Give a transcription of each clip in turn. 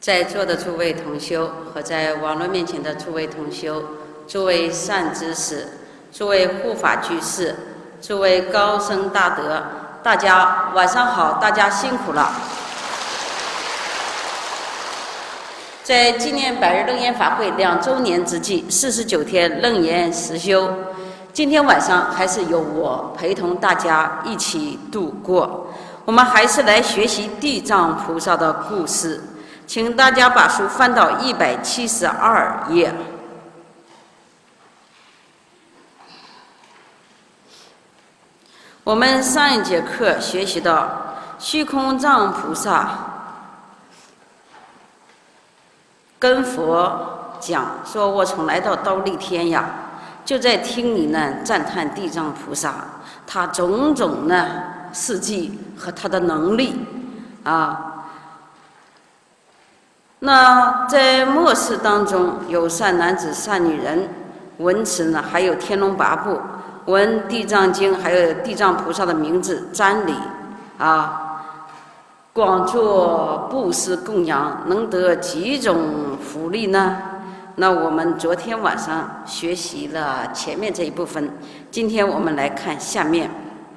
在座的诸位同修和在网络面前的诸位同修，诸位善知识，诸位护法居士，诸位高僧大德，大家晚上好，大家辛苦了。在纪念百日楞严法会2周年之际，49天楞严实修，今天晚上还是由我陪同大家一起度过。我们还是来学习地藏菩萨的故事，请大家把书翻到172页。我们上一节课学习到虚空藏菩萨跟佛讲说，我从来到忉利天呀，就在听你呢赞叹地藏菩萨他种种呢事迹和他的能力啊。那在末世当中，有善男子善女人闻此呢，还有天龙八部，闻地藏经，还有地藏菩萨的名字瞻礼啊，广做布施供养，能得几种福利呢？那我们昨天晚上学习了前面这一部分，今天我们来看下面。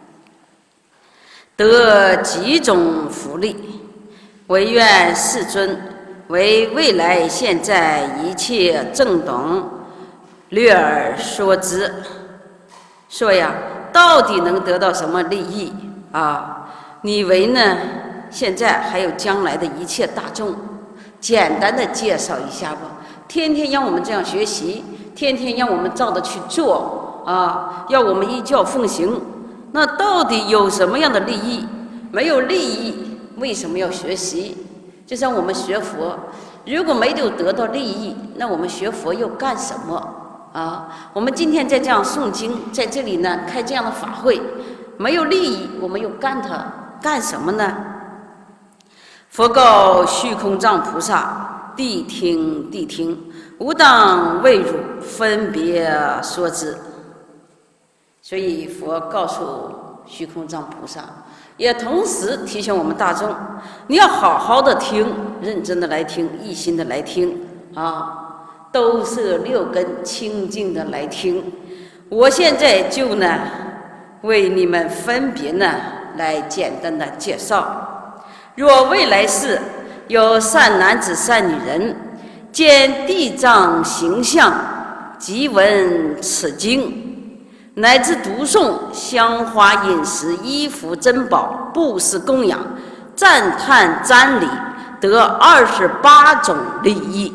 得几种福利，唯愿世尊为未来现在一切正懂略而说之。说呀，到底能得到什么利益啊？你为呢现在还有将来的一切大众，简单的介绍一下吧。天天让我们这样学习，天天让我们照着去做啊，要我们依教奉行。那到底有什么样的利益？没有利益，为什么要学习？就像我们学佛，如果没有得到利益，那我们学佛又干什么啊？我们今天在这样诵经，在这里呢开这样的法会，没有利益，我们又干什么呢？佛告虚空藏菩萨：谛听，谛听，吾当为汝分别说之。所以佛告诉虚空藏菩萨，也同时提醒我们大众，你要好好的听，认真的来听，一心的来听啊，都摄6根清净的来听。我现在就呢为你们分别呢来简单的介绍。若未来世有善男子善女人见地藏形象，即闻此经，乃至读诵香花饮食衣服珍宝布施供养赞叹瞻礼，得28种利益。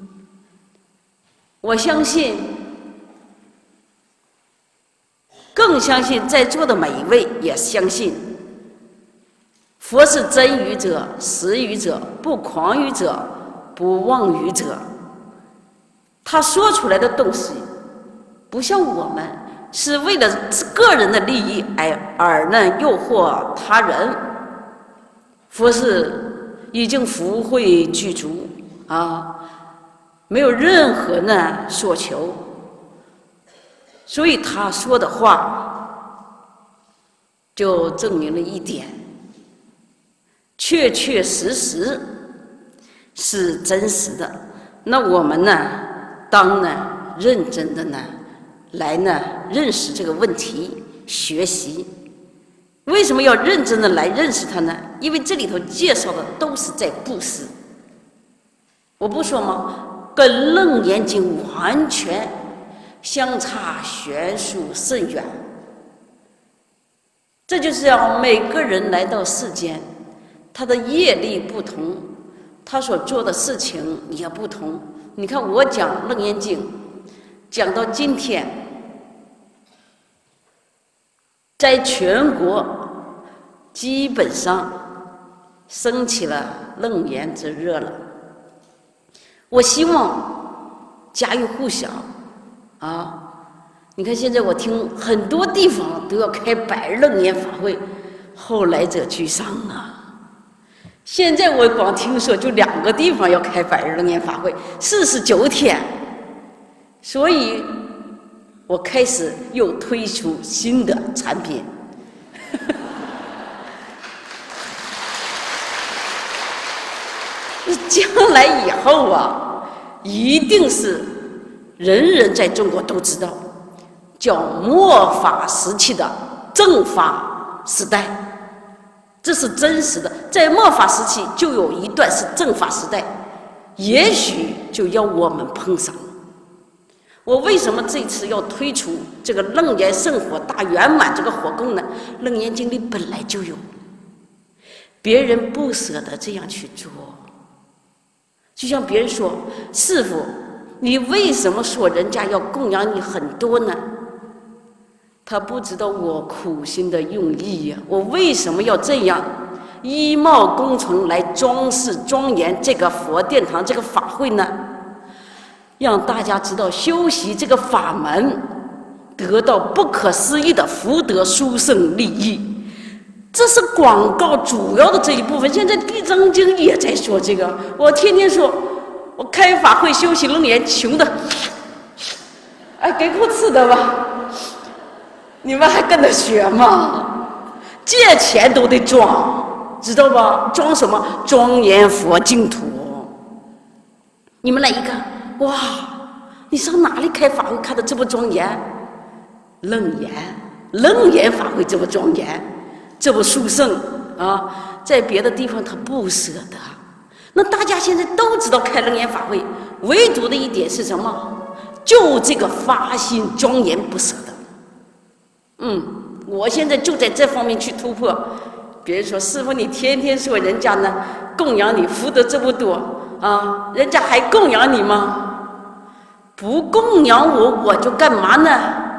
我相信，更相信在座的每一位也相信，佛是真语者实语者不诳语者不妄语者。他说出来的东西不像我们是为了个人的利益而呢诱惑他人，佛是已经福慧具足啊，没有任何呢所求，所以他说的话就证明了一点，确确实实是真实的。那我们呢当呢认真的呢来呢认识这个问题，学习。为什么要认真的来认识它呢？因为这里头介绍的都是在布施。我不说吗？跟《楞严经》完全相差悬殊甚远。这就是要每个人来到世间，他的业力不同，他所做的事情也不同。你看我讲《楞严经》讲到今天，在全国基本上升起了楞严之热了。我希望家喻户晓啊！你看现在我听很多地方都要开百日楞严法会，后来者居上啊。现在我光听说就2个地方要开百日楞严法会，49天，所以我开始又推出新的产品。 将来以后啊，一定是人人在中国都知道，叫末法时期的正法时代，这是真实的。在末法时期就有一段是正法时代，也许就要我们碰上。我为什么这次要推出这个楞严圣火大圆满这个火供呢？楞严经里本来就有，别人不舍得这样去做。就像别人说，师父，你为什么说人家要供养你很多呢？他不知道我苦心的用意呀，我为什么要这样衣帽工程来装饰庄严这个佛殿堂这个法会呢？让大家知道修习这个法门得到不可思议的福德殊胜利益，这是广告主要的这一部分。现在地藏经也在说这个，我天天说我开法会修习楞严，穷的哎给口吃的吧，你们还跟着学吗？借钱都得装，知道吧？装什么？庄严佛净土。你们来一看，哇，你上哪里开法会看的这么庄严？楞严法会这么庄严，这么殊胜啊！在别的地方他不舍得。那大家现在都知道开楞严法会，唯独的一点是什么？就这个发心庄严不舍得。我现在就在这方面去突破。别人说师父，你天天说人家呢供养你福德这么多啊，人家还供养你吗？不供养我，我就干嘛呢？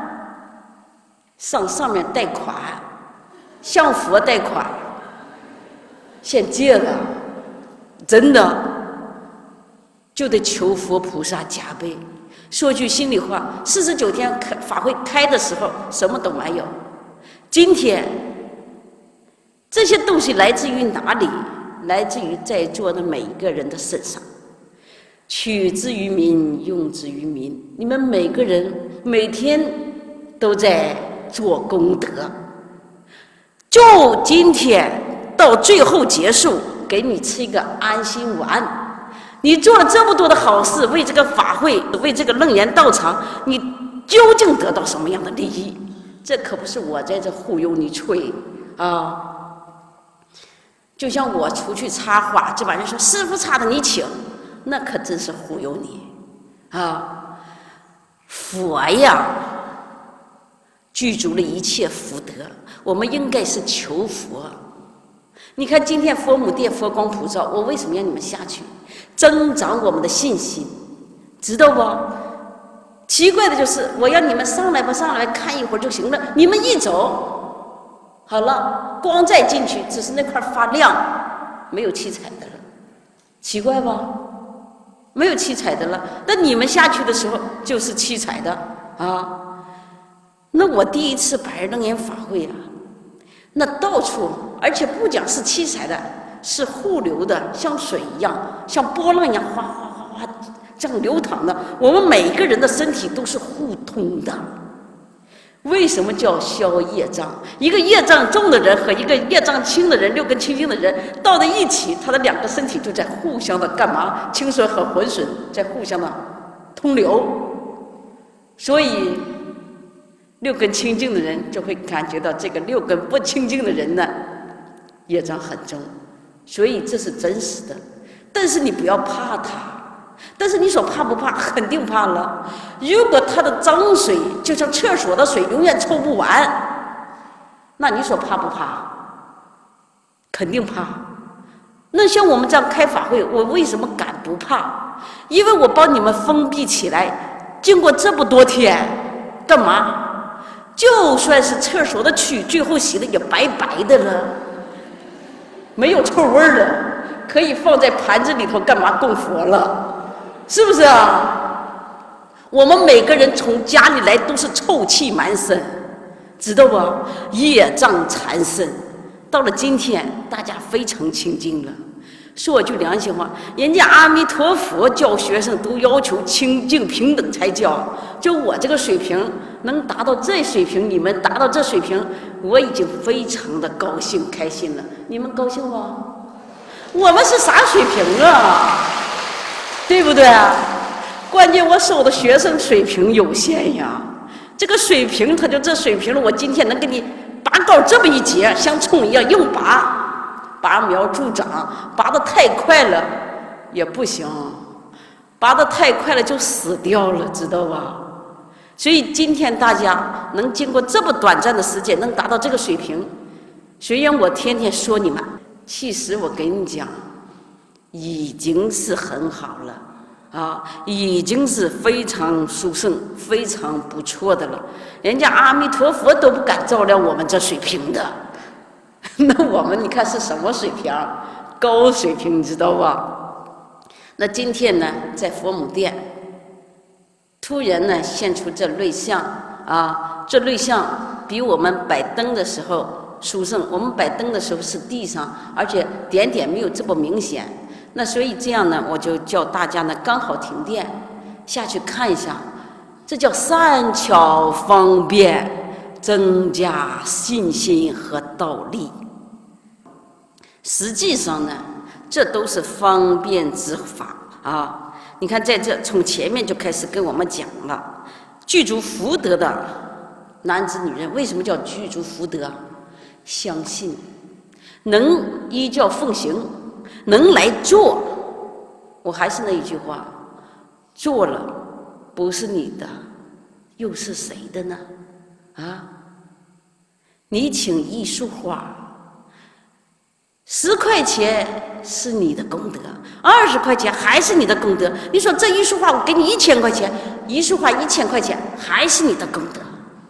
上面贷款，向佛贷款，现借了，真的就得求佛菩萨加倍。说句心里话，49天法会开的时候什么都没有，今天这些东西来自于哪里？来自于在座的每一个人的身上。取之于民，用之于民。你们每个人每天都在做功德，就今天到最后结束，给你吃一个安心丸。你做了这么多的好事，为这个法会，为这个楞严道场，你究竟得到什么样的利益？这可不是我在这忽悠你吹啊！就像我出去插花，这帮人说师父插的你请，那可真是忽悠你啊！佛呀，具足了一切福德，我们应该是求佛。你看今天佛母殿佛光普照，我为什么让你们下去？增长我们的信心，知道不？奇怪的就是我让你们上来吧，上来看一会儿就行了，你们一走好了，光再进去只是那块发亮，没有七彩的了，奇怪吧？没有七彩的了，那你们下去的时候就是七彩的啊！那我第一次白日楞严法会啊，那到处，而且不讲是七彩的，是互流的，像水一样，像波浪一样，哗哗哗哗这样流淌的。我们每个人的身体都是互通的。为什么叫消业障？一个业障重的人和一个业障轻的人，六根清净的人到了一起，他的两个身体就在互相的干嘛？清水和浑水在互相的通流，所以六根清净的人就会感觉到这个六根不清净的人呢，业障很重，所以这是真实的。但是你不要怕它。但是你说怕不怕？肯定怕了。如果它的脏水就像厕所的水永远抽不完，那你说怕不怕？肯定怕。那像我们这样开法会，我为什么敢不怕？因为我帮你们封闭起来，经过这么多天，干嘛？就算是厕所的蛆，最后洗的也白白的了，没有臭味了，可以放在盘子里头干嘛？供佛了。是不是啊？我们每个人从家里来都是臭气满身，知道不？业障缠身。到了今天，大家非常清净了。说句良心话，人家阿弥陀佛教学生都要求清净平等才教。就我这个水平，能达到这水平，你们达到这水平，我已经非常的高兴开心了。你们高兴吗？ 我们是啥水平啊？对不对啊？关键我收的学生水平有限呀。这个水平，他就这水平了。我今天能给你拔高这么一截，像葱一样硬拔苗助长，拔得太快了也不行，拔得太快了就死掉了，知道吧？所以今天大家能经过这么短暂的时间能达到这个水平，虽然我天天说你们，其实我跟你讲，已经是很好了啊，已经是非常殊胜、非常不错的了。人家阿弥陀佛都不敢照亮我们这水平的，那我们你看是什么水平？高水平，你知道吧？那今天呢，在佛母殿，突然呢现出这瑞相啊，这瑞相比我们摆灯的时候殊胜。我们摆灯的时候是地上，而且点点没有这么明显。那所以这样呢，我就叫大家呢刚好停电下去看一下，这叫善巧方便，增加信心和道力。实际上呢，这都是方便之法啊。你看在这从前面就开始跟我们讲了，具足福德的男子女人，为什么叫具足福德？相信，能依教奉行，能来做。我还是那一句话，做了不是你的，又是谁的呢？啊，你请一束花，10块钱是你的功德，20块钱还是你的功德。你说这一束花我给你1000块钱，一束花1000块钱还是你的功德，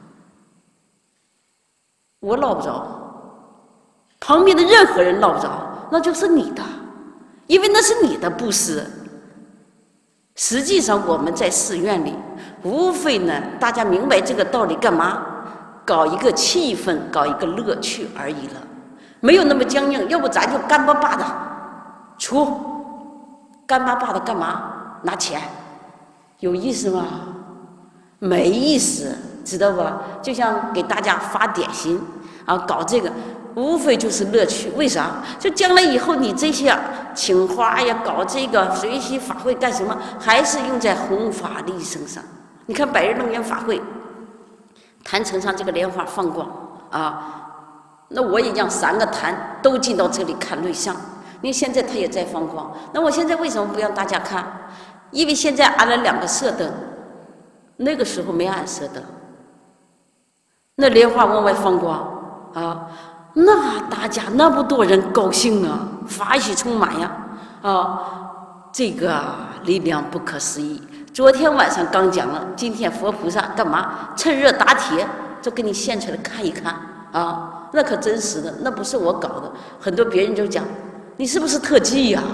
我捞不着，旁边的任何人捞不着，那就是你的，因为那是你的布施。实际上我们在寺院里无非呢，大家明白这个道理干嘛？搞一个气氛，搞一个乐趣而已了，没有那么僵硬。要不咱就干巴巴的出，干巴巴的干嘛？拿钱，有意思吗？没意思，知道吧？就像给大家发点心啊，搞这个无非就是乐趣。为啥？就将来以后你这些请花呀，搞这个学习法会干什么？还是用在弘法利生上。你看百日楞严法会，坛城上这个莲花放光啊，那我也让3个坛都进到这里看瑞相。因为现在它也在放光，那我现在为什么不让大家看？因为现在安了2个射灯，那个时候没安射灯，那莲花往外放光啊，那大家那么多人高兴啊，法喜充满呀啊，这个力量不可思议。昨天晚上刚讲了，今天佛菩萨干嘛？趁热打铁，就给你现出来看一看啊，那可真实的，那不是我搞的。很多别人就讲，你是不是特技呀？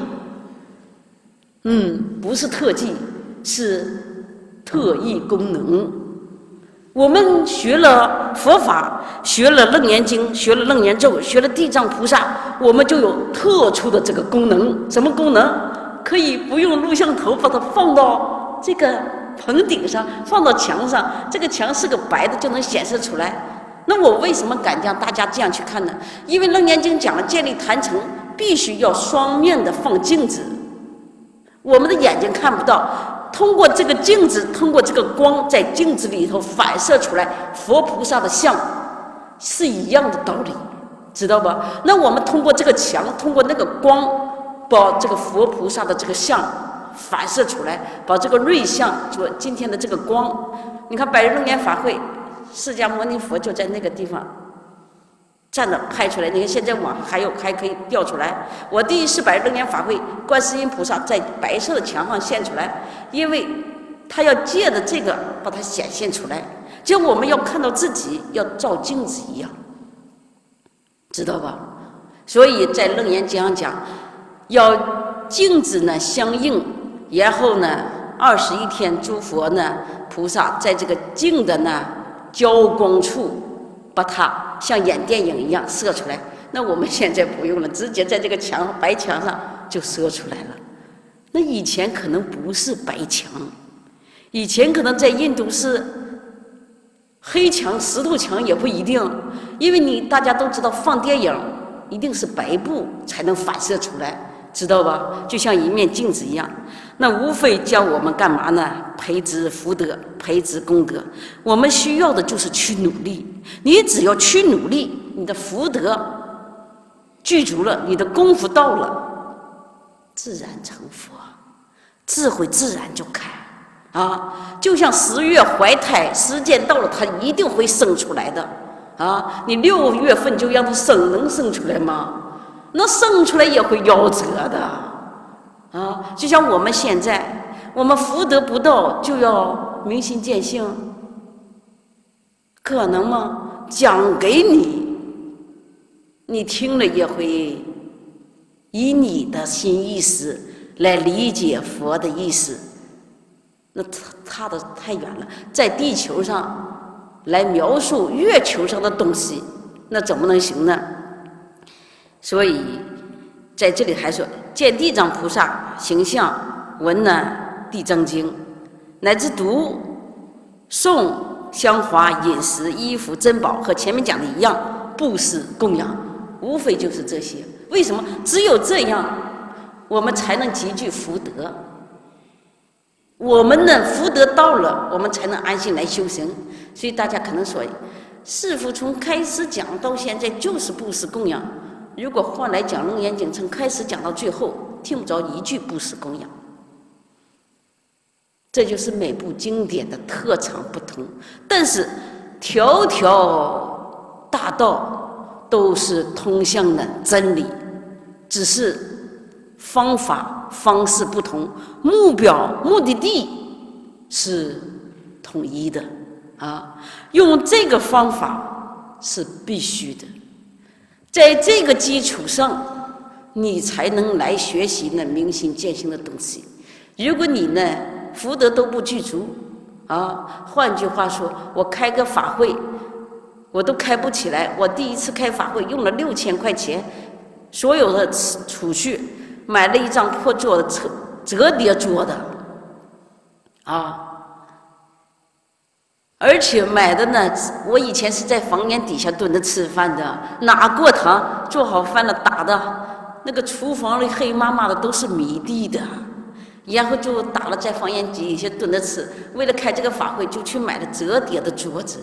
不是特技，是特异功能。我们学了佛法，学了楞严经，学了楞严咒，学了地藏菩萨，我们就有特殊的这个功能。什么功能？可以不用录像头把它放到这个棚顶上，放到墙上，这个墙是个白的就能显示出来。那我为什么敢让大家这样去看呢？因为楞严经讲了，建立坛城必须要双面的放镜子，我们的眼睛看不到，通过这个镜子，通过这个光，在镜子里头反射出来佛菩萨的像，是一样的道理，知道吧？那我们通过这个墙，通过那个光，把这个佛菩萨的这个像反射出来，把这个瑞相，就今天的这个光，你看百日楞严法会，释迦牟尼佛就在那个地方站着拍出来。你看现在网还可以调出来。我第1次百日楞严法会，观世音菩萨在白色的墙上现出来，因为他要借着这个把它显现出来，就我们要看到自己，要照镜子一样，知道吧？所以在楞严经上讲，要镜子呢相应，然后呢21天诸佛呢菩萨在这个镜的呢交光处，把它像演电影一样射出来。那我们现在不用了，直接在这个白墙上就射出来了。那以前可能不是白墙，以前可能在印度是黑墙、石头墙也不一定，因为大家都知道放电影一定是白布才能反射出来， 知道吧？就像一面镜子一样，那无非叫我们干嘛呢？培植福德，培植功德。我们需要的就是去努力。你只要去努力，你的福德具足了，你的功夫到了，自然成佛，智慧自然就开啊！就像10月怀胎，时间到了，它一定会生出来的啊！你6月份就让它生，能生出来吗？那生出来也会夭折的啊！就像我们现在，我们福德不到就要明心见性，可能吗？讲给你，你听了也会以你的新意识来理解佛的意思，那差得太远了。在地球上来描述月球上的东西，那怎么能行呢？所以在这里还说，见地藏菩萨形象，闻呢地藏经，乃至读诵香华、饮食、衣服、珍宝，和前面讲的一样，布施供养，无非就是这些。为什么？只有这样，我们才能积聚福德。我们的福德到了，我们才能安心来修行。所以大家可能说，师父从开始讲到现在就是布施供养。如果换来讲《楞严经》，从开始讲到最后，听不着一句布施供养。这就是每部经典的特长不同，但是条条大道都是通向的真理，只是方法方式不同，目标目的地是统一的啊。用这个方法是必须的。在这个基础上，你才能来学习那明心见性的东西。如果你呢福德都不具足啊，换句话说，我开个法会，我都开不起来。我第一次开法会用了6000块钱，所有的储蓄买了一张破桌的折叠桌的啊。而且买的呢，我以前是在房檐底下蹲着吃饭的，哪过堂做好饭了打的，那个厨房里黑麻麻的都是米地的，然后就打了在房檐底下蹲着吃。为了开这个法会，就去买了折叠的桌子，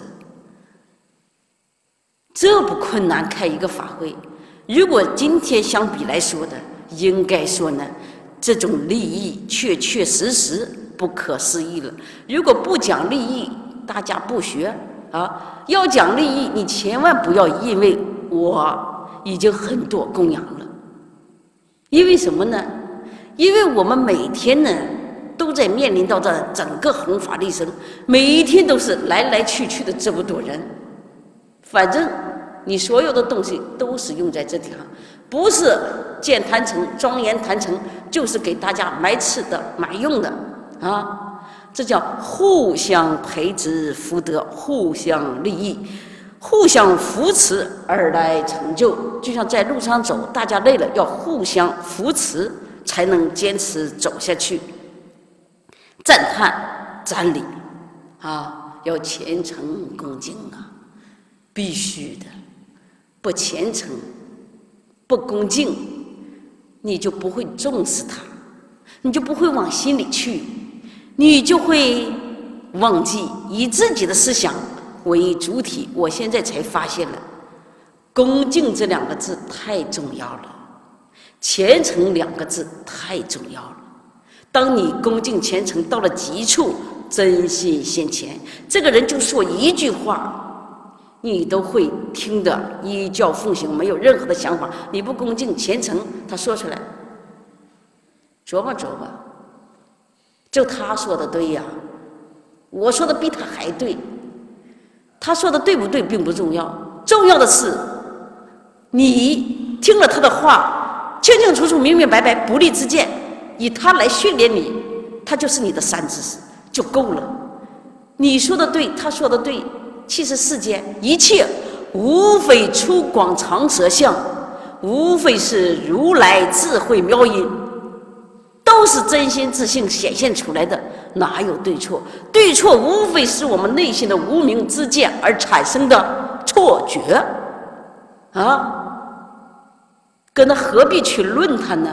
这不困难，开一个法会。如果今天相比来说的，应该说呢，这种利益确确实实不可思议了。如果不讲利益，大家不学啊！要讲利益，你千万不要因为我已经很多供养了，因为什么呢？因为我们每天呢都在面临到这整个弘法利生，每一天都是来来去去的这么多人，反正你所有的东西都是用在这地方，不是建坛城、庄严坛城，就是给大家买吃的、买用的啊。这叫互相培植福德，互相利益，互相扶持而来成就。就像在路上走，大家累了要互相扶持，才能坚持走下去。赞叹瞻礼啊，要虔诚恭敬啊，必须的。不虔诚、不恭敬，你就不会重视它，你就不会往心里去。你就会忘记以自己的思想为主体。我现在才发现了，恭敬这2个字太重要了，虔诚2个字太重要了。当你恭敬虔诚到了极处，真心现前，这个人就说一句话，你都会听得依教奉行，没有任何的想法。你不恭敬虔诚，他说出来，琢磨琢磨。就他说的对呀，我说的比他还对。他说的对不对并不重要，重要的是你听了他的话，清清楚楚、明明白白，不立之见，以他来训练你，他就是你的善知识就够了。你说的对，他说的对，其实世间一切无非粗犷长舌相，无非是如来智慧妙音，都是真心自性显现出来的，哪有对错？对错无非是我们内心的无明之见而产生的错觉啊！跟他何必去论他呢？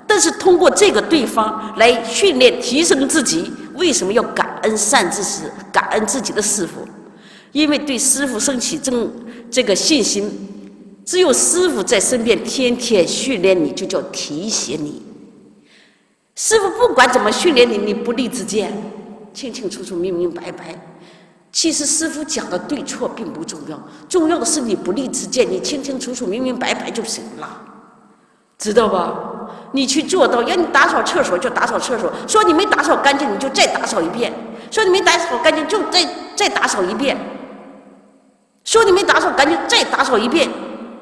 但是通过这个对方来训练提升自己。为什么要感恩善知识，感恩自己的师父？因为对师父升起这个信心，只有师父在身边天天训练你，就叫提携你。师父不管怎么训练你，你不立自见，清清楚楚、明明白白。其实师父讲的对错并不重要，重要的是你不立自见，你清清楚楚、明明白白就行了，知道吧？你去做到，要你打扫厕所就打扫厕所，说你没打扫干净你就再打扫一遍，说你没打扫干净就再打扫一遍，说你没打扫干净再打扫一遍，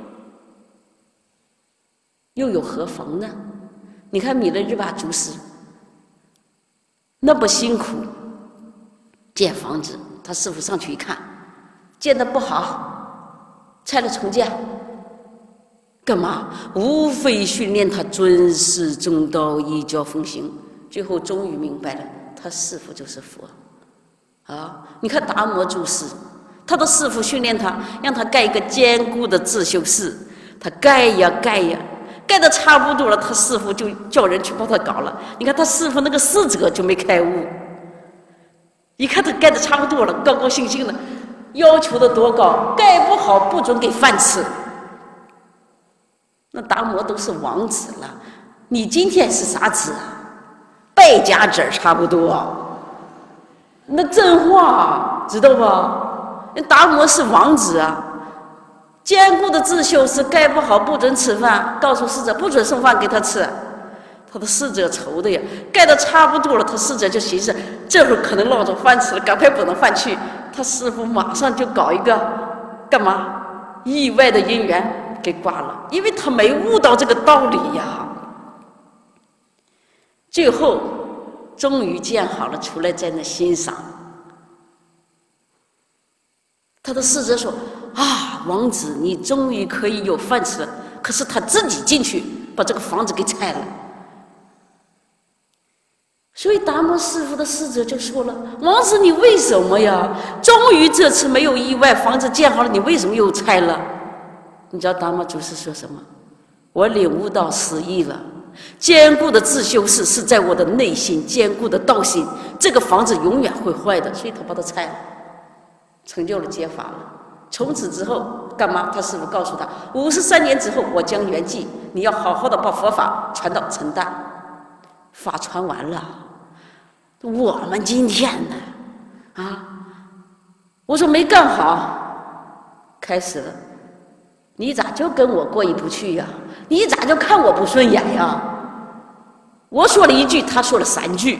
又有何妨呢？你看弥勒日巴祖师那么辛苦建房子，他师父上去一看，建得不好，拆了重建。干嘛？无非训练他尊师重道，依教奉行。最后终于明白了，他师父就是佛啊！你看达摩祖师，他的师父训练他，让他盖一个坚固的自修室，他盖呀盖呀，盖得差不多了，他师父就叫人去帮他搞了。你看他师父那个侍者就没开悟，一看他盖得差不多了，高高兴兴的，要求的多高，盖不好不准给饭吃。那达摩都是王子了，你今天是啥子啊？败家子差不多。那真话知道吧？那达摩是王子啊，坚固的自修是盖不好不准吃饭，告诉侍者不准送饭给他吃。他的侍者愁的呀，盖得差不多了，他侍者就寻思这会儿可能落着饭吃了，赶快捧着饭去。他师父马上就搞一个干嘛意外的因缘。给挂了，因为他没悟到这个道理呀。最后终于建好了，出来在那欣赏。他的侍者说：“啊，王子，你终于可以有饭吃了。”可是他自己进去把这个房子给拆了。所以达摩师父的侍者就说了：“王子，你为什么呀？终于这次没有意外，房子建好了，你为什么又拆了？”你知道达摩祖师说什么？我领悟到师意了，坚固的自修室是在我的内心，坚固的道心，这个房子永远会坏的，所以他把它拆了，成就了解法了。从此之后干嘛？他师父告诉他，53年之后我将圆寂，你要好好的把佛法传到陈旦。法传完了，我们今天呢我说没干好，开始了。你咋就跟我过意不去呀？你咋就看我不顺眼呀？我说了1句，他说了3句，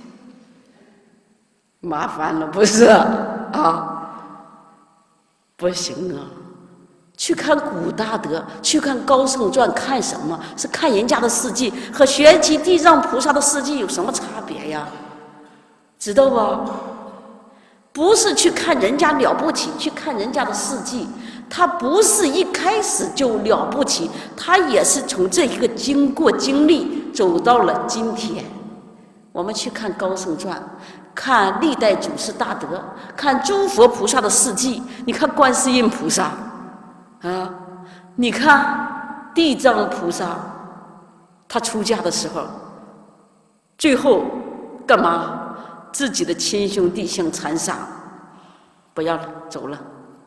麻烦了不是啊？不行啊！去看古大德，去看高僧传，看什么？是看人家的事迹，和学习地藏菩萨的事迹有什么差别呀？知道吧？不是去看人家了不起，去看人家的事迹。他不是一开始就了不起，他也是从这一个经过经历走到了今天。我们去看高僧传，看历代祖师大德，看诸佛菩萨的事迹，你看观世音菩萨你看地藏菩萨，他出家的时候，最后干嘛？自己的亲兄弟相残杀，不要了，走了。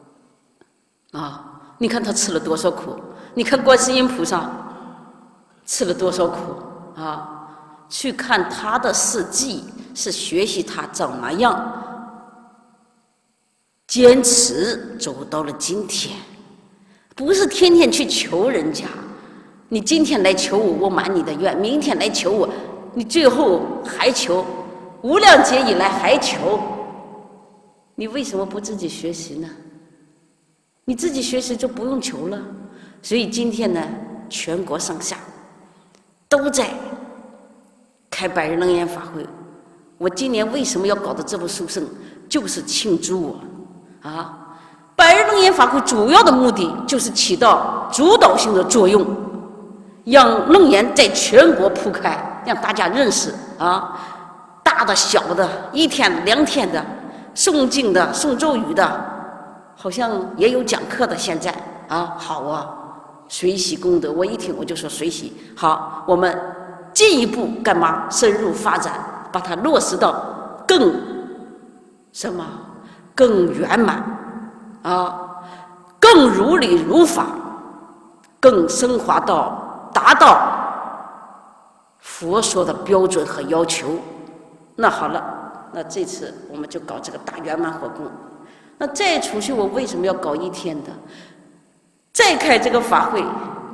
你看他吃了多少苦，你看观世音菩萨吃了多少苦去看他的事迹，是学习他怎么样坚持走到了今天，不是天天去求人家。你今天来求我，我满你的愿；明天来求我，你最后还求，无量劫以来还求，你为什么不自己学习呢？你自己学习就不用求了。所以今天呢，全国上下都在开百日楞严法会。我今年为什么要搞的这部书圣，就是庆祝我百日楞严法会主要的目的就是起到主导性的作用，让楞严在全国铺开，让大家认识大的小的，1天2天的，诵经的，诵咒语的，好像也有讲课的。现在好随喜功德，我一听我就说随喜。好，我们进一步干嘛？深入发展，把它落实到更什么？更圆满啊，更如理如法，更升华到达到佛说的标准和要求。那好了，那这次我们就搞这个大圆满火供。那再出去，我为什么要搞1天的？再开这个法会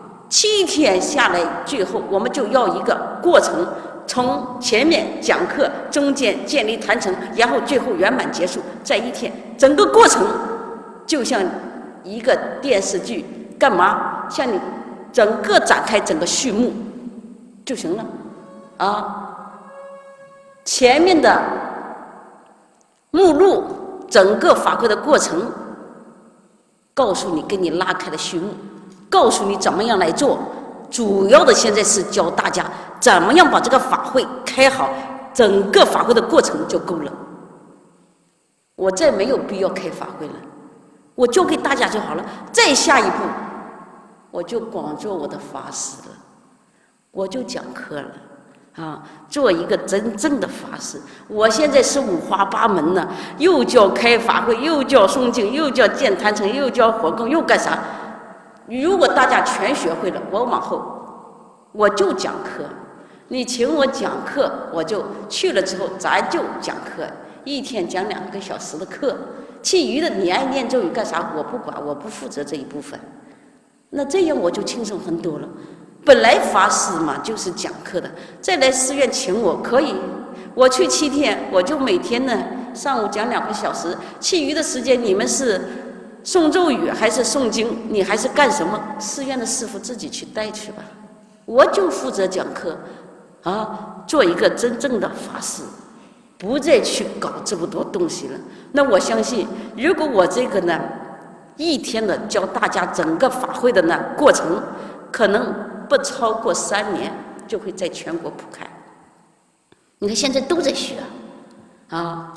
，7天下来，最后我们就要一个过程，从前面讲课，中间建立坛城，然后最后圆满结束，在1天，整个过程就像一个电视剧，干嘛？像你整个展开整个序幕就行了啊。前面的目录，整个法会的过程，告诉你，给你拉开了序幕，告诉你怎么样来做。主要的现在是教大家怎么样把这个法会开好，整个法会的过程就够了。我再没有必要开法会了，我教给大家就好了。再下一步，我就光做我的法师了，我就讲课了。啊，做一个真正的法师。我现在是5花8门呢，又叫开法会，又叫诵经，又叫建坛城，又叫火供，又干啥？如果大家全学会了，我往后我就讲课。你请我讲课，我就去了之后，咱就讲课，1天讲2个小时的课。其余的你爱念咒语干啥，我不管，我不负责这一部分。那这样我就轻松很多了。本来法师嘛就是讲课的，再来寺院请我可以，我去7天，我就每天呢上午讲2个小时，其余的时间你们是诵咒语还是诵经，你还是干什么？寺院的师傅自己去带去吧，我就负责讲课啊，做一个真正的法师，不再去搞这么多东西了。那我相信，如果我这个呢1天的教大家整个法会的呢过程，可能不超过3年就会在全国铺开。你看现在都在学啊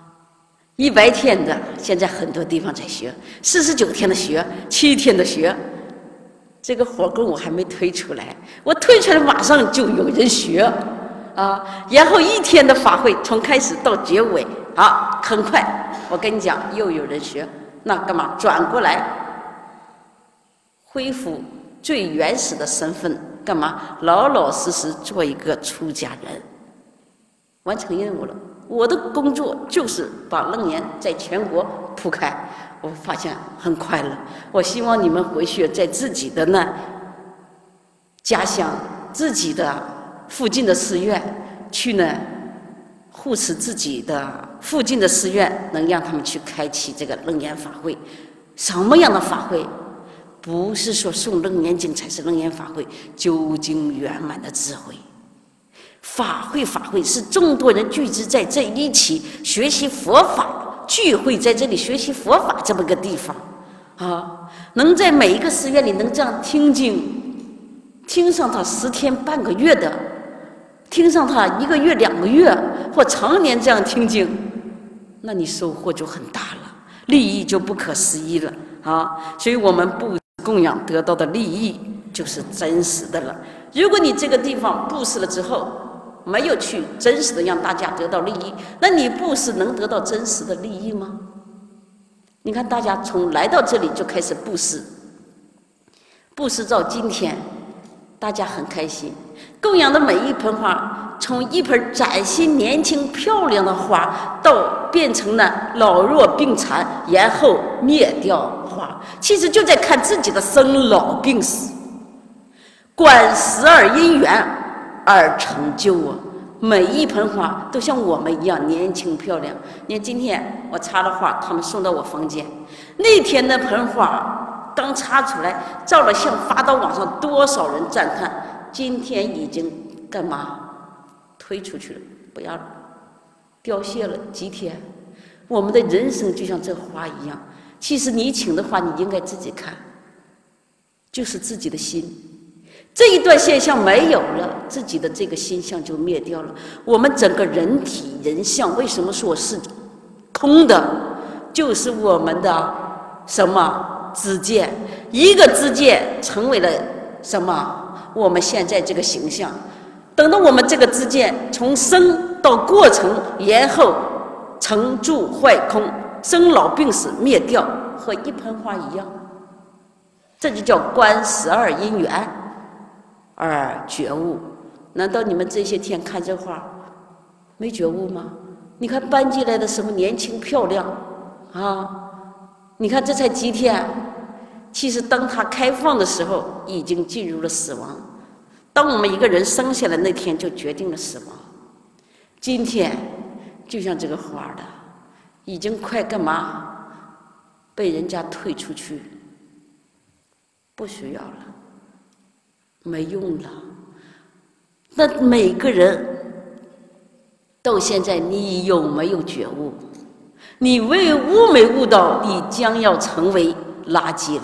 ，100天的现在很多地方在学，49天的学，7天的学。这个火供我还没推出来，我推出来马上就有人学啊。然后1天的法会从开始到结尾啊，很快我跟你讲又有人学。那干嘛转过来恢复最原始的身份，干嘛老老实实做一个出家人，完成任务了。我的工作就是把楞严在全国铺开，我发现很快乐。我希望你们回去在自己的呢家乡、自己的附近的寺院去呢护持自己的附近的寺院，能让他们去开启这个楞严法会。什么样的法会？不是说诵楞严经才是楞严法会，究竟圆满的智慧。法会是众多人聚集在这一起学习佛法，聚会在这里学习佛法这么个地方啊，能在每一个寺院里能这样听经，听上他10天半个月的，听上他1个月2个月，或常年这样听经，那你收获就很大了，利益就不可思议了啊！所以我们布供养得到的利益就是真实的了。如果你这个地方布施了之后，没有去真实的让大家得到利益，那你布施能得到真实的利益吗？你看大家从来到这里就开始布施，布施到今天，大家很开心。供养的每一盆花，从一盆崭新、年轻、漂亮的花，到变成了老弱病残，然后灭掉花，其实就在看自己的生老病死，观时而因缘而成就啊！每一盆花都像我们一样年轻漂亮。你看今天我插了花，他们送到我房间。那天那盆花刚插出来，照了相发到网上，多少人赞叹！今天已经干嘛？推出去了，不要了，凋谢了几天。我们的人生就像这花一样，其实你请的花，你应该自己看，就是自己的心。这一段现象没有了，自己的这个心相就灭掉了。我们整个人体人相为什么说是空的？就是我们的什么知见，一个知见成为了什么？我们现在这个形象， 等到我们这个之间从生到过程，然后成住坏空，生老病死灭掉，和一盆花一样。这就叫观12因缘而觉悟。难道你们这些天看这花没觉悟吗？你看搬进来的时候年轻漂亮啊，你看这才几天，其实当它开放的时候已经进入了死亡。当我们一个人生下来那天就决定了死亡。今天就像这个花的已经快干嘛被人家退出去，不需要了，没用了。那每个人到现在，你有没有觉悟？你悟没悟到你将要成为垃圾了？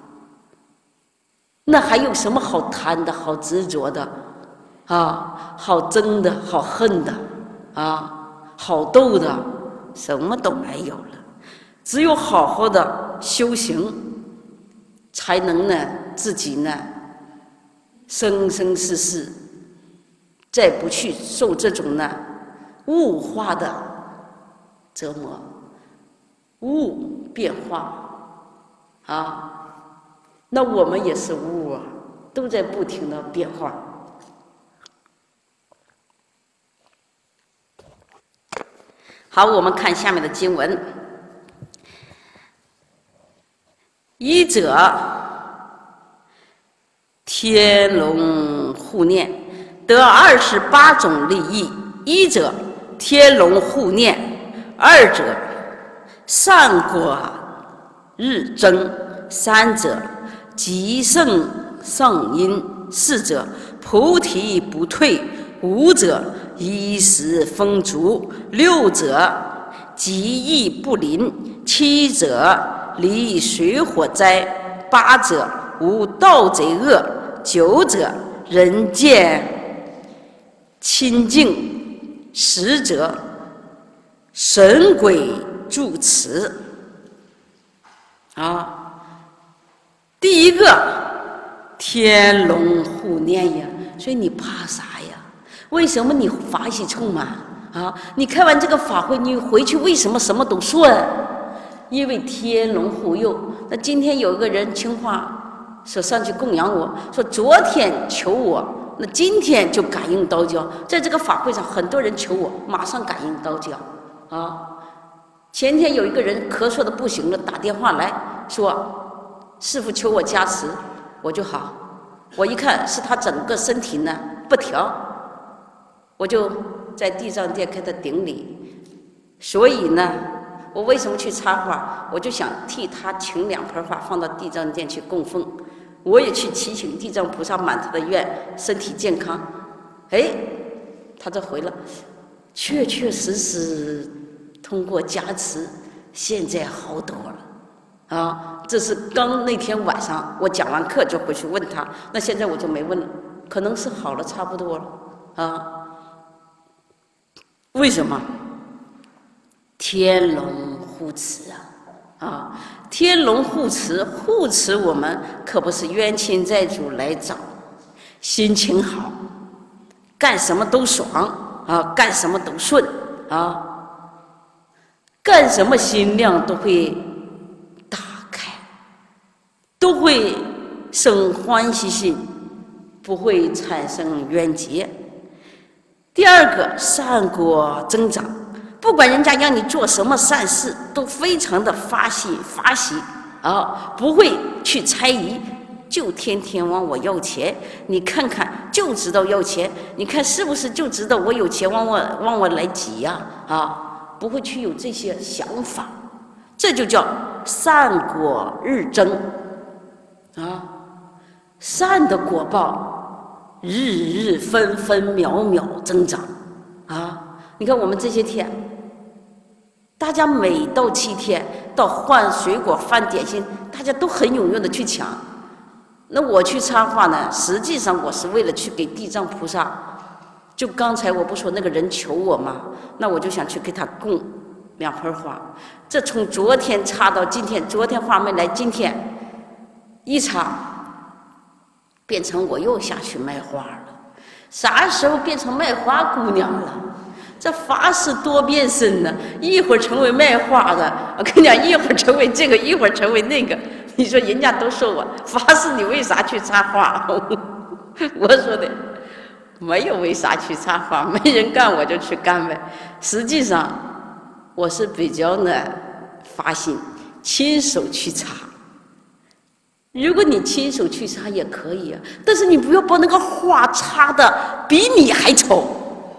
那还有什么好贪的、好执着的啊？好憎的、好恨的啊？好斗的，什么都没有了。只有好好的修行，才能呢自己呢生生世世再不去受这种呢物化的折磨，物变化啊，那我们也是物啊，都在不停的变化。好，我们看下面的经文。一者天龙护念，得28种利益。一者天龙护念，二者善果日增，三者极盛上因，四者菩提不退，五者衣食丰足，六者极易不临，七者离水火灾，八者无盗贼恶，九者人见清净，十者神鬼住持。啊，第一个天龙护念呀，所以你怕啥呀？为什么你法喜充满啊？你开完这个法会，你回去为什么什么都顺？因为天龙护佑。那今天有一个人听话说上去供养我，说昨天求我，那今天就感应道交。在这个法会上，很多人求我，马上感应道交啊。前天有一个人咳嗽的不行了，打电话来说师父求我加持，我就好。我一看是他整个身体呢不调，我就在地藏殿给他顶礼。所以呢，我为什么去插花？我就想替他请2盆花放到地藏殿去供奉。我也去祈请地藏菩萨满他的愿，身体健康。哎，他这回了，确确实实通过加持，现在好多了啊！这是刚那天晚上我讲完课就回去问他，那现在我就没问了，可能是好了差不多了啊。为什么？天龙护持啊！天龙护持我们，可不是冤亲债主来找，心情好，干什么都爽啊，干什么都顺啊。干什么心量都会打开，都会生欢喜心，不会产生冤结。第二个，善果增长，不管人家让你做什么善事，都非常的发喜啊，不会去猜疑，就天天往我要钱。你看看就知道要钱，你看是不是就知道我有钱往我来挤呀啊？不会去有这些想法，这就叫善果日增啊！善的果报日日分分秒秒增长啊！你看我们这些天，大家每到7天到换水果、换点心，大家都很踊跃的去抢。那我去插花呢，实际上我是为了去给地藏菩萨。就刚才我不说那个人求我吗？那我就想去给他供2盆花。这从昨天插到今天，昨天花没来，今天一插，变成我又下去卖花了。 啥时候变成卖花姑娘了？这法事多变身呢，一会儿成为卖花的，我跟你讲，一会儿成为这个，一会儿成为那个。你说人家都说我法事，你为啥去插花？我说的没有为啥去插花，没人干我就去干呗。实际上我是比较呢发心亲手去插。如果你亲手去插也可以啊，但是你不要把那个花插的比你还丑。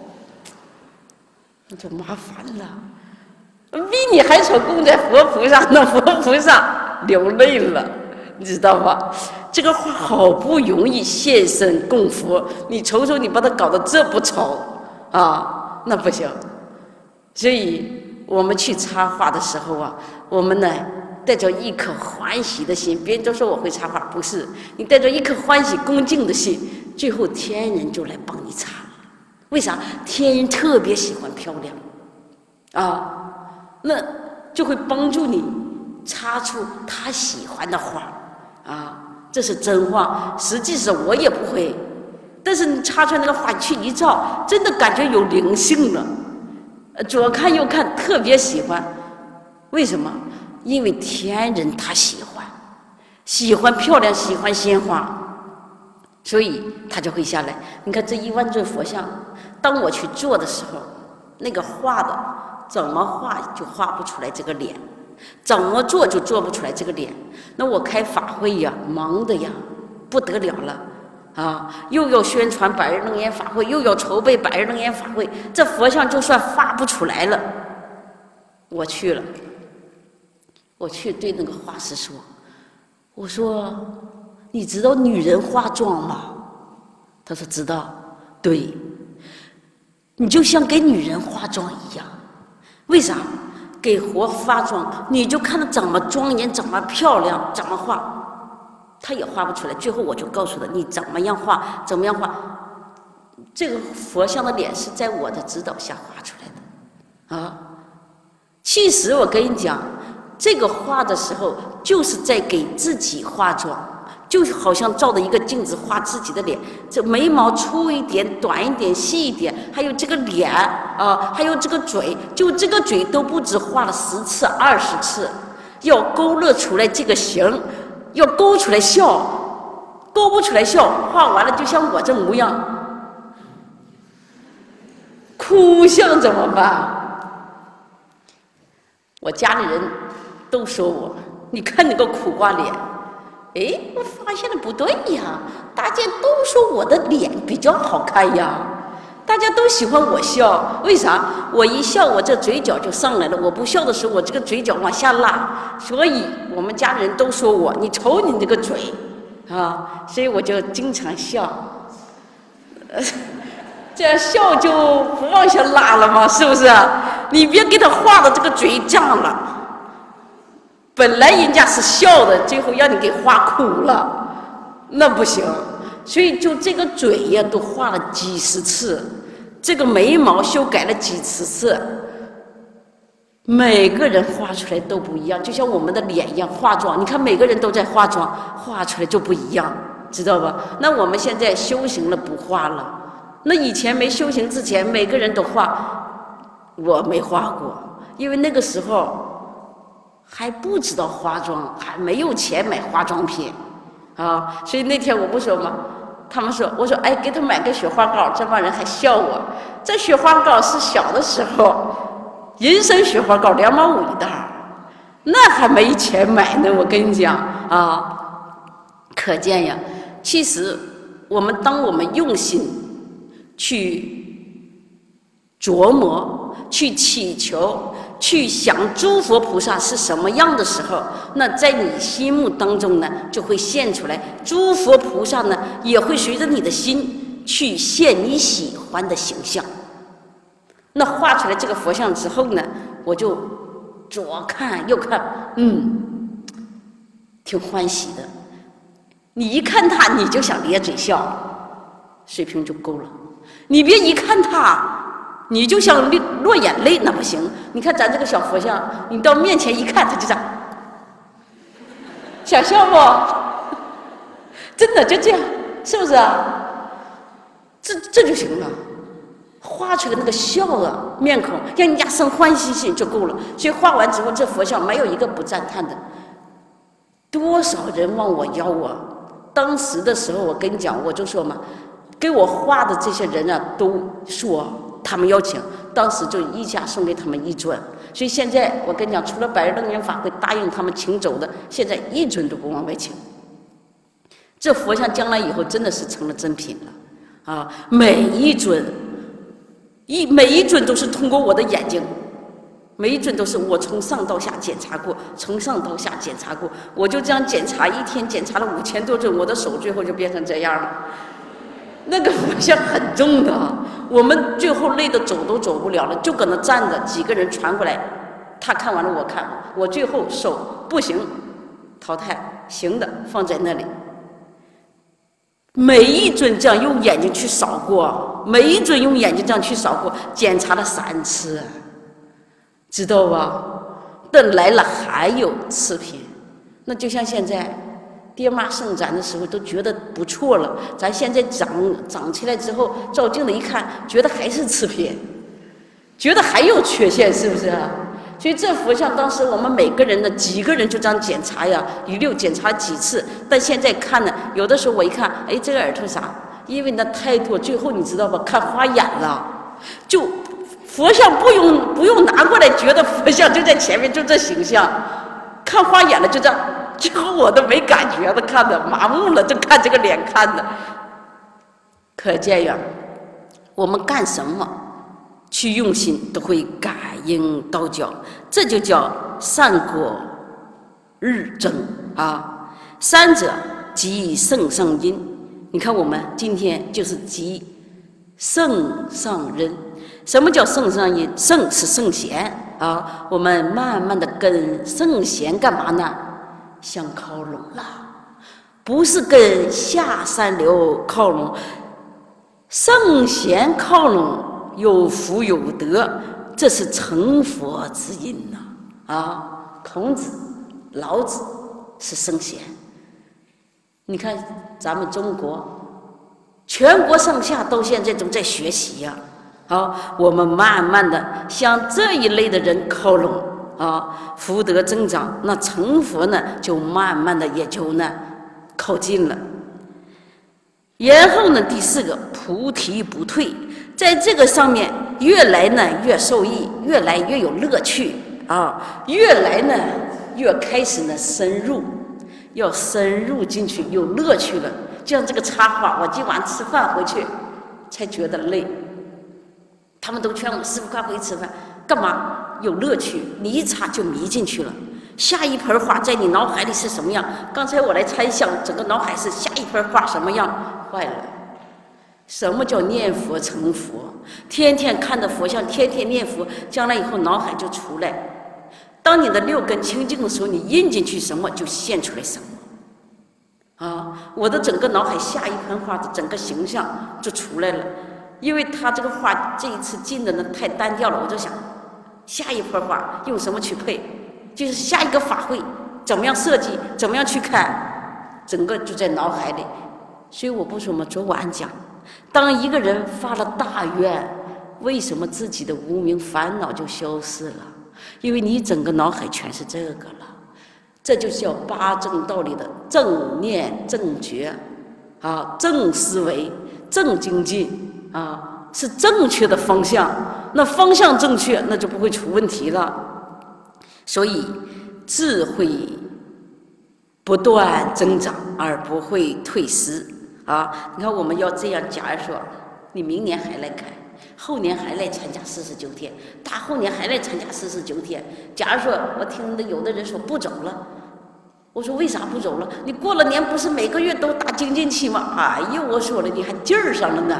那就麻烦了，比你还丑供在佛菩萨，那佛菩萨流泪了，你知道吧？这个花好不容易现身供佛，你瞅瞅你把它搞得这不丑啊，那不行。所以我们去插花的时候啊，我们呢带着一颗欢喜的心，别人都说我会插花，不是，你带着一颗欢喜恭敬的心，最后天人就来帮你插。为啥？天人特别喜欢漂亮啊，那就会帮助你插出他喜欢的花啊，这是真话。实际上我也不会，但是你插出来那个花去一照，真的感觉有灵性了，左看右看特别喜欢。为什么？因为天人他喜欢漂亮，喜欢鲜花，所以他就会下来。你看这1万尊佛像，当我去做的时候，那个画的怎么画就画不出来这个脸，怎么做就做不出来这个脸。那我开法会呀，忙的呀不得了了啊！又要宣传百日楞严法会，又要筹备百日楞严法会，这佛像就算发不出来了。我去了，我去对那个画师说，我说你知道女人化妆吗？他说知道。对，你就像给女人化妆一样。为啥？给活化妆，你就看她怎么庄严，怎么漂亮，怎么画，她也画不出来。最后我就告诉她，你怎么样画，怎么样画。这个佛像的脸是在我的指导下画出来的啊。其实我跟你讲，这个画的时候就是在给自己化妆，就好像照着一个镜子画自己的脸，这眉毛粗一点、短一点、细一点，还有这个脸啊，还有这个嘴，就这个嘴都不止画了10次、20次，要勾勒出来这个形，要勾出来笑，勾不出来笑，画完了就像我这模样，哭相怎么办？我家里人都说我，你看你个苦瓜脸。哎，我发现了不对呀，大家都说我的脸比较好看呀，大家都喜欢我笑，为啥？我一笑我这嘴角就上来了，我不笑的时候我这个嘴角往下拉，所以我们家人都说我，你瞅你这个嘴啊，所以我就经常笑，这样笑就不往下拉了吗？是不是？你别给他画的这个嘴胀了，本来人家是笑的，最后让你给画哭了，那不行。所以就这个嘴呀，都画了几十次，这个眉毛修改了几十次，每个人画出来都不一样，就像我们的脸一样，化妆，你看每个人都在化妆，画出来就不一样，知道吧？那我们现在修行了，不画了。那以前没修行之前，每个人都画，我没画过，因为那个时候还不知道化妆，还没有钱买化妆品啊。所以那天我不说吗？他们说，我说哎，给他买个雪花膏，这帮人还笑我。这雪花膏是小的时候，人参雪花膏2毛5一袋，那还没钱买呢。我跟你讲啊，可见呀，其实当我们用心去琢磨、去祈求、去想诸佛菩萨是什么样的时候，那在你心目当中呢，就会现出来。诸佛菩萨呢，也会随着你的心去现你喜欢的形象。那画出来这个佛像之后呢，我就左看右看，挺欢喜的。你一看他，你就想咧嘴笑，水平就够了。你别一看他，你就想落眼泪，那不行。你看咱这个小佛像，你到面前一看，他就这样，想笑不？真的就这样，是不是啊？ 这就行了，画出来那个笑啊，面孔让人家生欢喜心就够了。所以画完之后，这佛像没有一个不赞叹的。多少人往我要啊！当时的时候，我跟你讲，我就说嘛，给我画的这些人啊，都说他们要请，当时就一家送给他们1尊。所以现在我跟你讲，除了百日楞严法会答应他们请走的，现在1尊都不往外请。这佛像将来以后真的是成了真品了啊！每一尊都是通过我的眼睛，每一尊都是我从上到下检查过，从上到下检查过，我就这样检查，一天检查了5000多尊，我的手最后就变成这样了。那个佛像很重的，我们最后累得走都走不了了，就搁那站着，几个人传过来，他看完了我看，我最后手不行淘汰，行的放在那里。每一尊这样用眼睛去扫过，每一尊用眼睛这样去扫过，检查了3次，知道吧？等来了还有次品，那就像现在爹妈盛展的时候都觉得不错了，咱现在长起来之后照镜子一看，觉得还是次品，觉得还有缺陷，是不是啊？所以这佛像当时我们每个人的几个人就这样检查呀，一溜检查几次。但现在看呢，有的时候我一看，哎，这个耳朵啥？因为那太多，最后你知道吧，看花眼了，就佛像不用拿过来，觉得佛像就在前面，就这形象，看花眼了就这样，最后我都没感觉的，看的麻木了，就看这个脸看的。可见呀，我们干什么？去用心都会感应道交，这就叫善果日增啊。三者即圣上因。你看我们今天就是即圣上人。什么叫圣上因？圣是圣贤啊，我们慢慢的跟圣贤干嘛呢？相靠拢了，不是跟下三流靠拢，圣贤靠拢。有福有德，这是成佛之因呐！啊，孔子、老子是圣贤。你看咱们中国，全国上下到现在都在学习呀。好，我们慢慢的向这一类的人靠拢啊，福德增长，那成佛呢，就慢慢的也就呢靠近了。然后呢，第4个菩提不退。在这个上面越来呢越受益，越来越有乐趣啊，越来呢越开始呢深入，要深入进去有乐趣了。就像这个插花，我今晚吃饭回去才觉得累，他们都劝我师父快回去吃饭，干嘛？有乐趣，你一插就迷进去了。下一盆花在你脑海里是什么样？刚才我来猜想，整个脑海是下一盆花什么样？坏了。什么叫念佛成佛？天天看着佛像，天天念佛，将来以后脑海就出来。当你的6根清净的时候，你印进去什么就现出来什么。啊，我的整个脑海下一盆花的整个形象就出来了。因为他这个花这一次进的呢太单调了，我就想下一盆花用什么去配，就是下一个法会怎么样设计，怎么样去看，整个就在脑海里。所以我不说嘛，昨晚讲。当一个人发了大愿，为什么自己的无明烦恼就消失了？因为你整个脑海全是这个了，这就叫8正道里的正念正觉啊，正思维正精进啊，是正确的方向。那方向正确，那就不会出问题了。所以智慧不断增长而不会退失。啊，你看我们要这样，假如说你明年还来开，后年还来参加49天，大后年还来参加49天。假如说我听的有的人说不走了，我说为啥不走了？你过了年不是每个月都打精进期吗？哎呀，我说了，你还劲儿上了呢。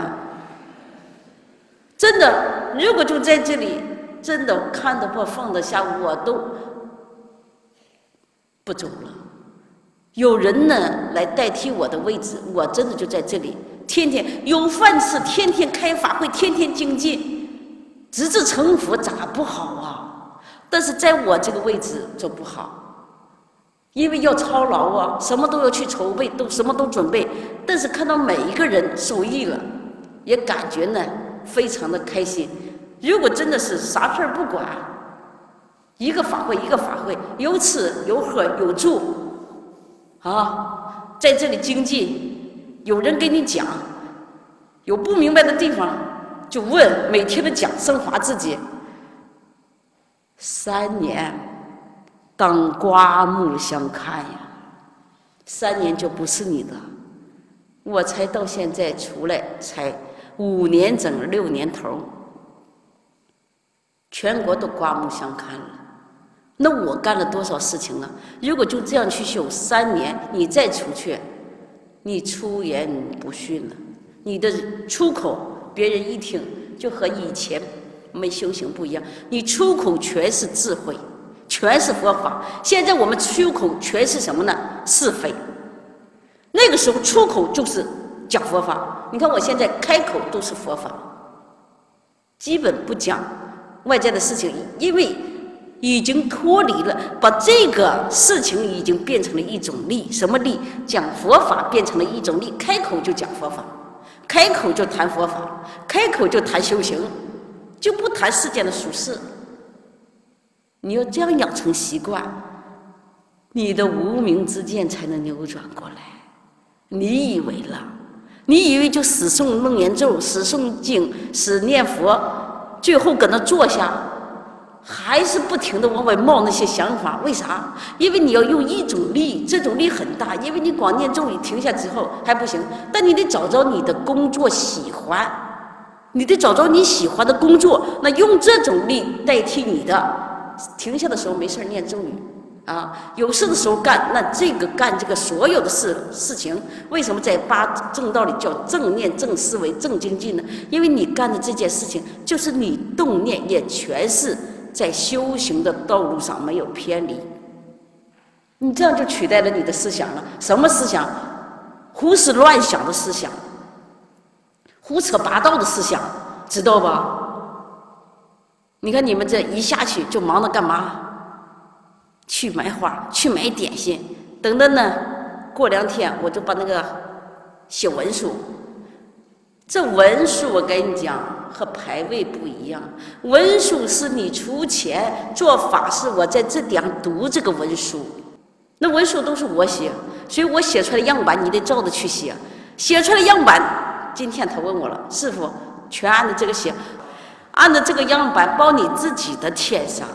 真的，如果就在这里，真的看得破放得下，我都不走了。有人呢来代替我的位置，我真的就在这里，天天有饭吃，天天开法会，天天精进，直至成佛，咋不好啊？但是在我这个位置就不好，因为要操劳啊，什么都要去筹备，什么都准备。但是看到每一个人受益了， 也感觉呢非常的开心。如果真的是啥事儿不管，一个法会一个法会，有吃有喝有住啊，在这里精进，有人给你讲，有不明白的地方就问，每天的讲，升华自己。3年当刮目相看呀，3年就不是你的。我才到现在出来才5年整6年头，全国都刮目相看了。那我干了多少事情啊？如果就这样去修3年，你再出去，你出言不逊了，你的出口别人一听就和以前没修行不一样，你出口全是智慧，全是佛法。现在我们出口全是什么呢？是非。那个时候出口就是讲佛法，你看我现在开口都是佛法，基本不讲外在的事情，因为已经脱离了，把这个事情已经变成了一种力。什么力？讲佛法变成了一种力，开口就讲佛法，开口就谈佛法，开口就谈修行，就不谈世间的俗事。你要这样养成习惯，你的无明之见才能扭转过来。你以为了，你以为就死诵楞严咒，死诵经，死念佛，最后搁那坐下，还是不停地往外冒那些想法。为啥？因为你要用一种力，这种力很大，因为你光念咒语停下之后还不行，但你得找着你的工作喜欢，你得找着你喜欢的工作，那用这种力代替你的。停下的时候没事念咒语啊，有事的时候干，那干这个所有的事情，为什么在八正道里叫正念、正思维、正精进呢？因为你干的这件事情，就是你动念也全是在修行的道路上没有偏离。你这样就取代了你的思想了。什么思想？胡思乱想的思想，胡扯八道的思想，知道吧？你看你们这一下去就忙着干嘛？去买花，去买点心，等等呢，过2天我就把那个写文书。这文书我跟你讲，和牌位不一样。文书是你出钱做法事，我在这点读这个文书，那文书都是我写，所以我写出来的样板你得照着去写。写出来的样板，今天他问我了，师父，全按照这个写，按照这个样板包你自己的填上。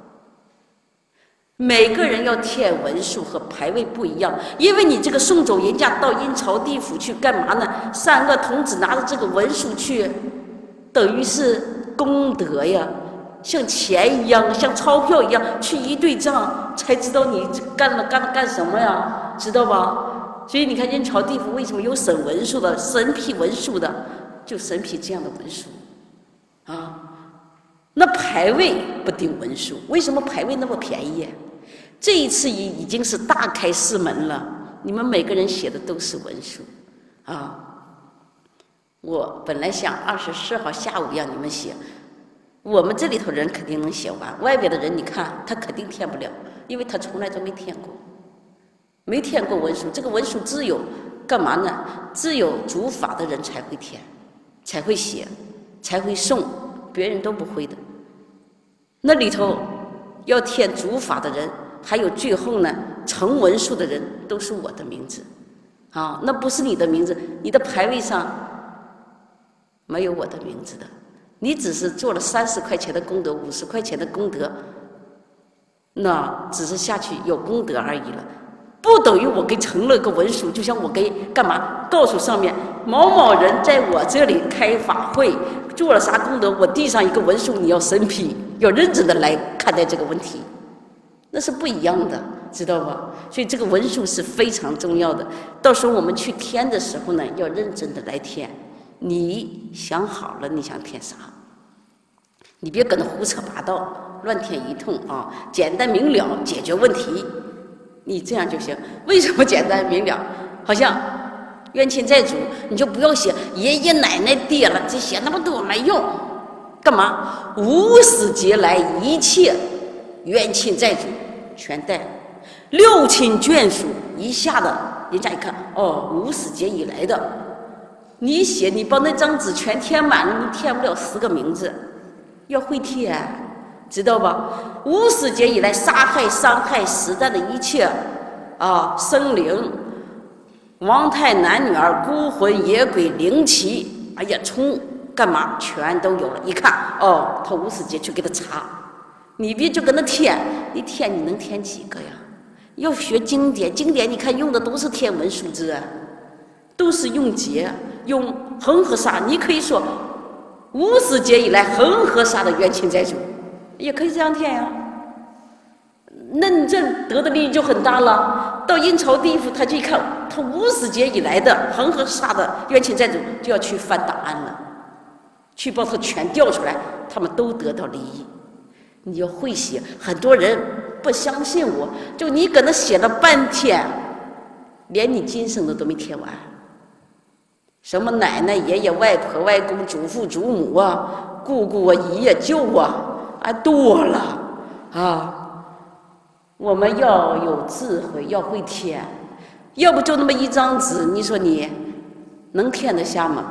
每个人要填文书和牌位不一样，因为你这个送走人家到阴曹地府去干嘛呢？3个童子拿着这个文书去，等于是功德呀，像钱一样，像钞票一样，去一对账，才知道你干什么呀，知道吧？所以你看阴曹地府为什么有审文书的、审批文书的，就审批这样的文书啊。那牌位不定文书，为什么牌位那么便宜？这一次已经是大开四门了，你们每个人写的都是文书啊。我本来想24号下午让你们写，我们这里头人肯定能写完，外边的人你看他肯定填不了，因为他从来都没填过，没填过文书。这个文书只有干嘛呢？只有主法的人才会填，才会写，才会送，别人都不会的。那里头要填主法的人，还有最后呢成文书的人，都是我的名字啊，那不是你的名字，你的牌位上没有我的名字的，你只是做了30块钱的功德，50块钱的功德，那只是下去有功德而已了，不等于我给成了个文书。就像我给干嘛告诉上面某某人在我这里开法会做了啥功德，我递上一个文书，你要审批，要认真的来看待这个问题，那是不一样的，知道吧？所以这个文书是非常重要的。到时候我们去填的时候呢，要认真的来填。你想好了，你想填啥？你别搁那胡扯八道，乱填一通啊！简单明了解决问题，你这样就行。为什么简单明了？好像冤亲债主，你就不要写爷爷奶奶爹了，这写那么多没用。干嘛？无始劫来一切冤亲债主全带，6亲眷属一下子，人家一看，哦，无始劫以来的， 你写，你把那张纸全填满了，你填不了10个名字，要会填，知道吧？50劫以来杀害、伤害、实战的一切生灵、亡态男女儿、孤魂野鬼、灵奇，哎呀，虫干嘛全都有了。一看，他50劫去给他查，你别就跟他填，你填你能填几个呀？要学经典，经典你看用的都是天文数字啊，都是用劫。用恒河沙，你可以说50劫以来恒河沙的冤亲债主，也可以这样填呀。那你这得的利益就很大了。到阴曹地府，他就一看，他50劫以来的恒河沙的冤亲债主就要去翻档案了，去把它全调出来，他们都得到利益。你要会写，很多人不相信我，就你搁那写了半天，连你今生的都没填完。什么奶奶、爷爷、外婆、外公、祖父、祖母啊，姑姑啊、姨呀、舅啊，多了我们要有智慧，要会填，要不就那么一张纸，你说你能填得下吗？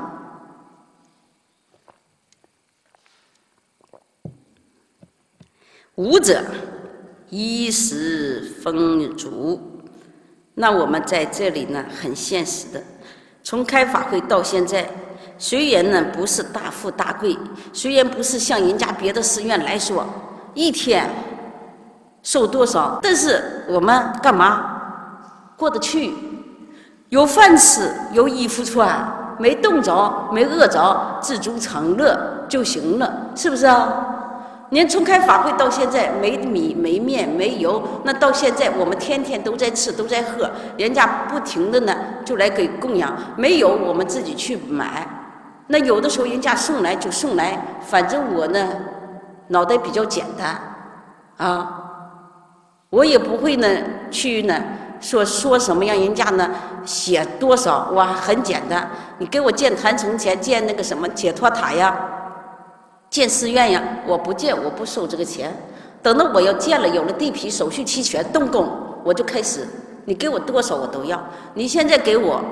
武者衣食丰足，那我们在这里呢，很现实的。从开法会到现在，虽然呢不是大富大贵，虽然不是像人家别的寺院来说一天收多少，但是我们干嘛过得去，有饭吃，有衣服穿，没冻着，没饿着，知足常乐就行了，是不是啊？您从开法会到现在，没米没面没油，那到现在我们天天都在吃都在喝，人家不停的呢就来给供养，没有我们自己去买，那有的时候人家送来就送来，反正我呢脑袋比较简单我也不会呢去呢说什么让人家呢写多少，我很简单，你给我建坛城前建那个什么解脱塔呀，建寺院呀，我不建，我不收这个钱。等到我要建了，有了地皮，手续齐全，动工，我就开始，你给我多少我都要。你现在给我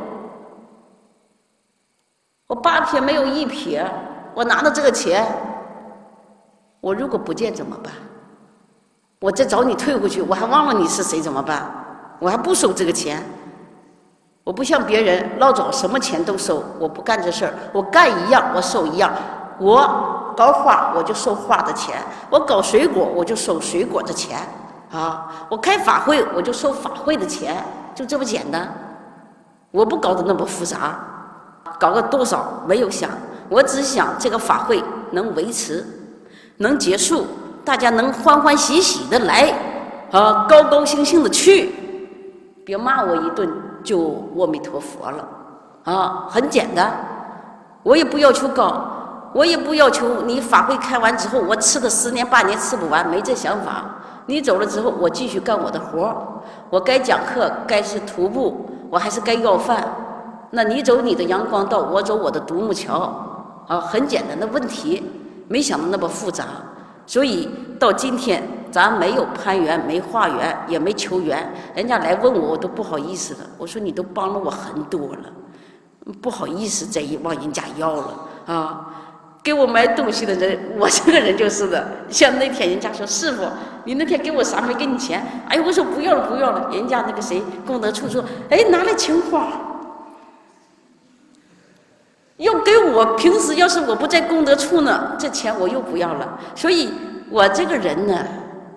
8撇没有1撇，我拿到这个钱，我如果不建怎么办？我再找你退回去，我还忘了你是谁怎么办？我还不收这个钱。我不像别人老早什么钱都收，我不干这事儿，我干一样我收一样。我搞花我就收花的钱，我搞水果我就收水果的钱我开法会我就收法会的钱，就这么简单。我不搞得那么复杂，搞个多少没有想，我只想这个法会能维持，能结束，大家能欢欢喜喜的来高高兴兴的去，别骂我一顿就阿弥陀佛了很简单。我也不要求高，我也不要求你法会开完之后我吃的10年8年吃不完，没这想法。你走了之后我继续干我的活，我该讲课该是徒步，我还是该要饭。那你走你的阳光道，我走我的独木桥很简单的问题，没想到那么复杂。所以到今天咱没有攀缘，没化缘，也没求缘，人家来问我我都不好意思了。我说你都帮了我很多了，不好意思再往人家要了给我买东西的人，我这个人就是的。像那天人家说师傅，你那天给我啥没给你钱？哎，我说不要了不要了。人家那个谁功德处说，哎，拿来请花，要给我。平时要是我不在功德处呢，这钱我又不要了。所以我这个人呢，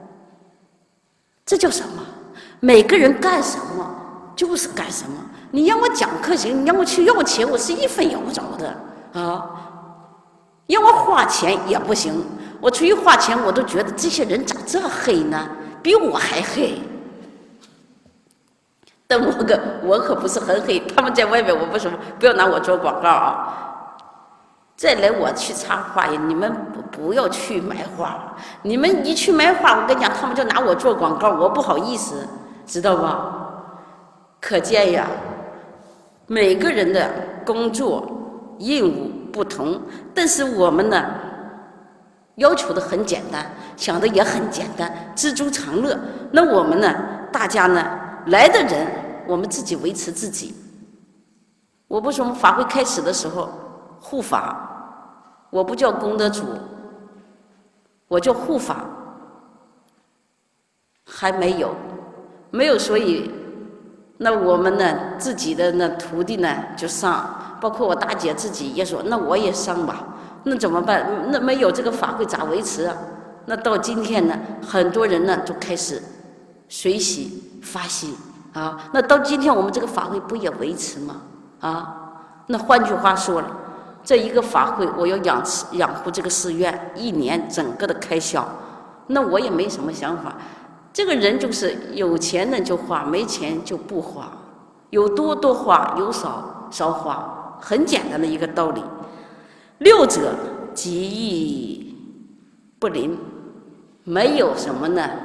这叫什么？每个人干什么就是干什么。你让我讲课行，你让我去要钱，我是1分要不着的要我花钱也不行，我出去花钱，我都觉得这些人咋这黑呢？比我还黑。但我可不是很黑，他们在外面我不说，不要拿我做广告再来我去插花呀，你们不要去买花，你们一去买花，我跟你讲，他们就拿我做广告，我不好意思，知道吧？可见呀，每个人的工作任务不同，但是我们呢要求的很简单，想的也很简单，知足常乐。那我们呢，大家呢来的人，我们自己维持自己， 我不是我们法会开始的时候护法，我不叫功德主，我叫护法，还没有，所以那我们呢自己的那徒弟呢就上，包括我大姐自己也说，那我也上吧，那怎么办？那没有这个法会咋维持啊？那到今天呢，很多人呢就开始随喜发心啊。那到今天我们这个法会不也维持吗？啊，那换句话说了，这一个法会我要养护这个寺院1年整个的开销，那我也没什么想法。这个人就是有钱的就花，没钱就不花，有多花，有少花，很简单的一个道理。六者吉义不临，没有什么呢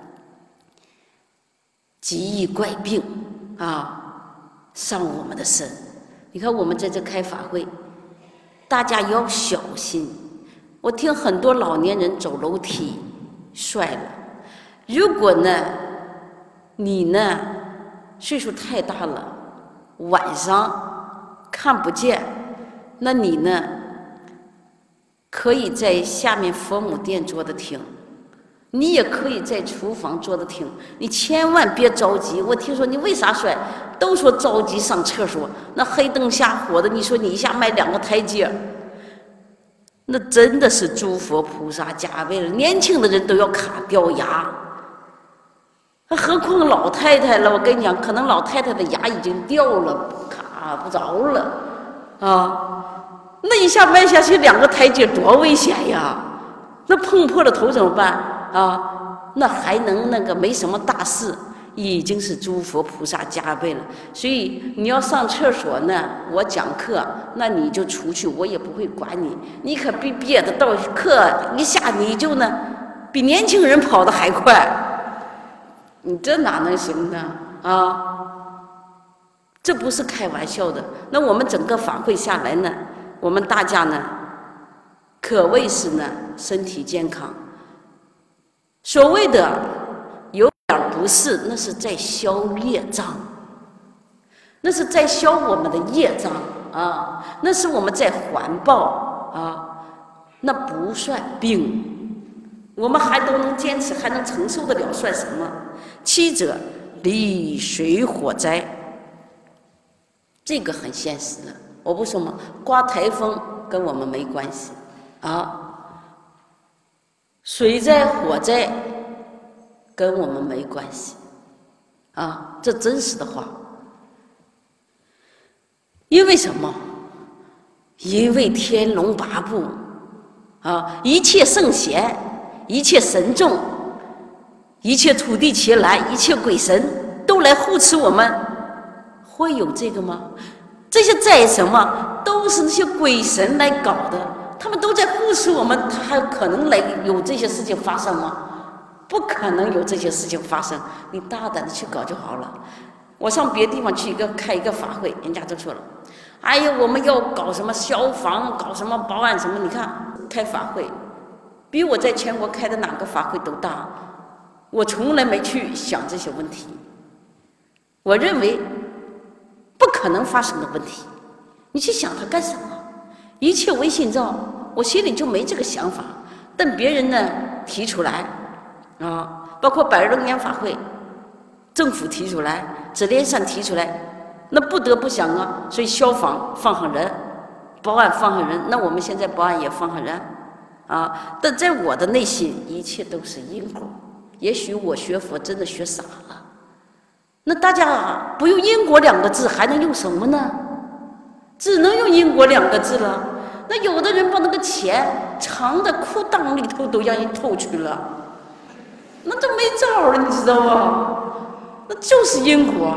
奇异怪病啊上我们的身。你看我们在这开法会，大家要小心。我听很多老年人走楼梯摔了，如果呢你呢岁数太大了，晚上看不见，那你呢可以在下面佛母殿坐着听，你也可以在厨房坐着听，你千万别着急。我听说你为啥摔，都说着急上厕所，那黑灯瞎火的，你说你一下迈2个台阶，那真的是诸佛菩萨加倍了，年轻的人都要卡掉牙，何况老太太了。我跟你讲，可能老太太的牙已经掉了，卡不着了啊！那一下迈下去2个台阶多危险呀！那碰破了头怎么办啊？那还能那个没什么大事，已经是诸佛菩萨加倍了。所以你要上厕所呢，我讲课，那你就出去，我也不会管你。你可别的到课一下你就呢，比年轻人跑得还快，你这哪能行呢？啊，这不是开玩笑的。那我们整个法会下来呢，我们大家呢，可谓是呢身体健康。所谓的有点不适，那是在消业障，那是在消我们的业障啊，那是我们在还报啊，那不算病，我们还都能坚持，还能承受得了，算什么？七者离水火灾，这个很现实的。我不说嘛，刮台风跟我们没关系啊。水灾、火灾跟我们没关系啊，这真实的话。因为什么？因为天龙八部啊，一切圣贤、一切神众、一切土地奇来、一切鬼神都来护持我们，会有这个吗？这些灾什么都是那些鬼神来搞的。他们都在护持我们，他还可能来有这些事情发生吗？不可能有这些事情发生，你大胆的去搞就好了。我上别的地方去开一个法会，人家都说了，哎呀，我们要搞什么消防，搞什么保安什么，你看开法会，比我在全国开的哪个法会都大。我从来没去想这些问题，我认为不可能发生的问题，你去想它干什么？一切唯心造，我心里就没这个想法。但别人呢提出来啊，包括100周年法会，政府提出来，紫莲山提出来，那不得不想啊。所以消防放上人，保安放上人，那我们现在保安也放上人啊。但在我的内心，一切都是因果。也许我学佛真的学傻了。那大家不用因果2个字，还能用什么呢？只能用因果2个字了。那有的人把那个钱藏在裤裆里头都让人偷去了，那就没招了，你知道吗？那就是因果。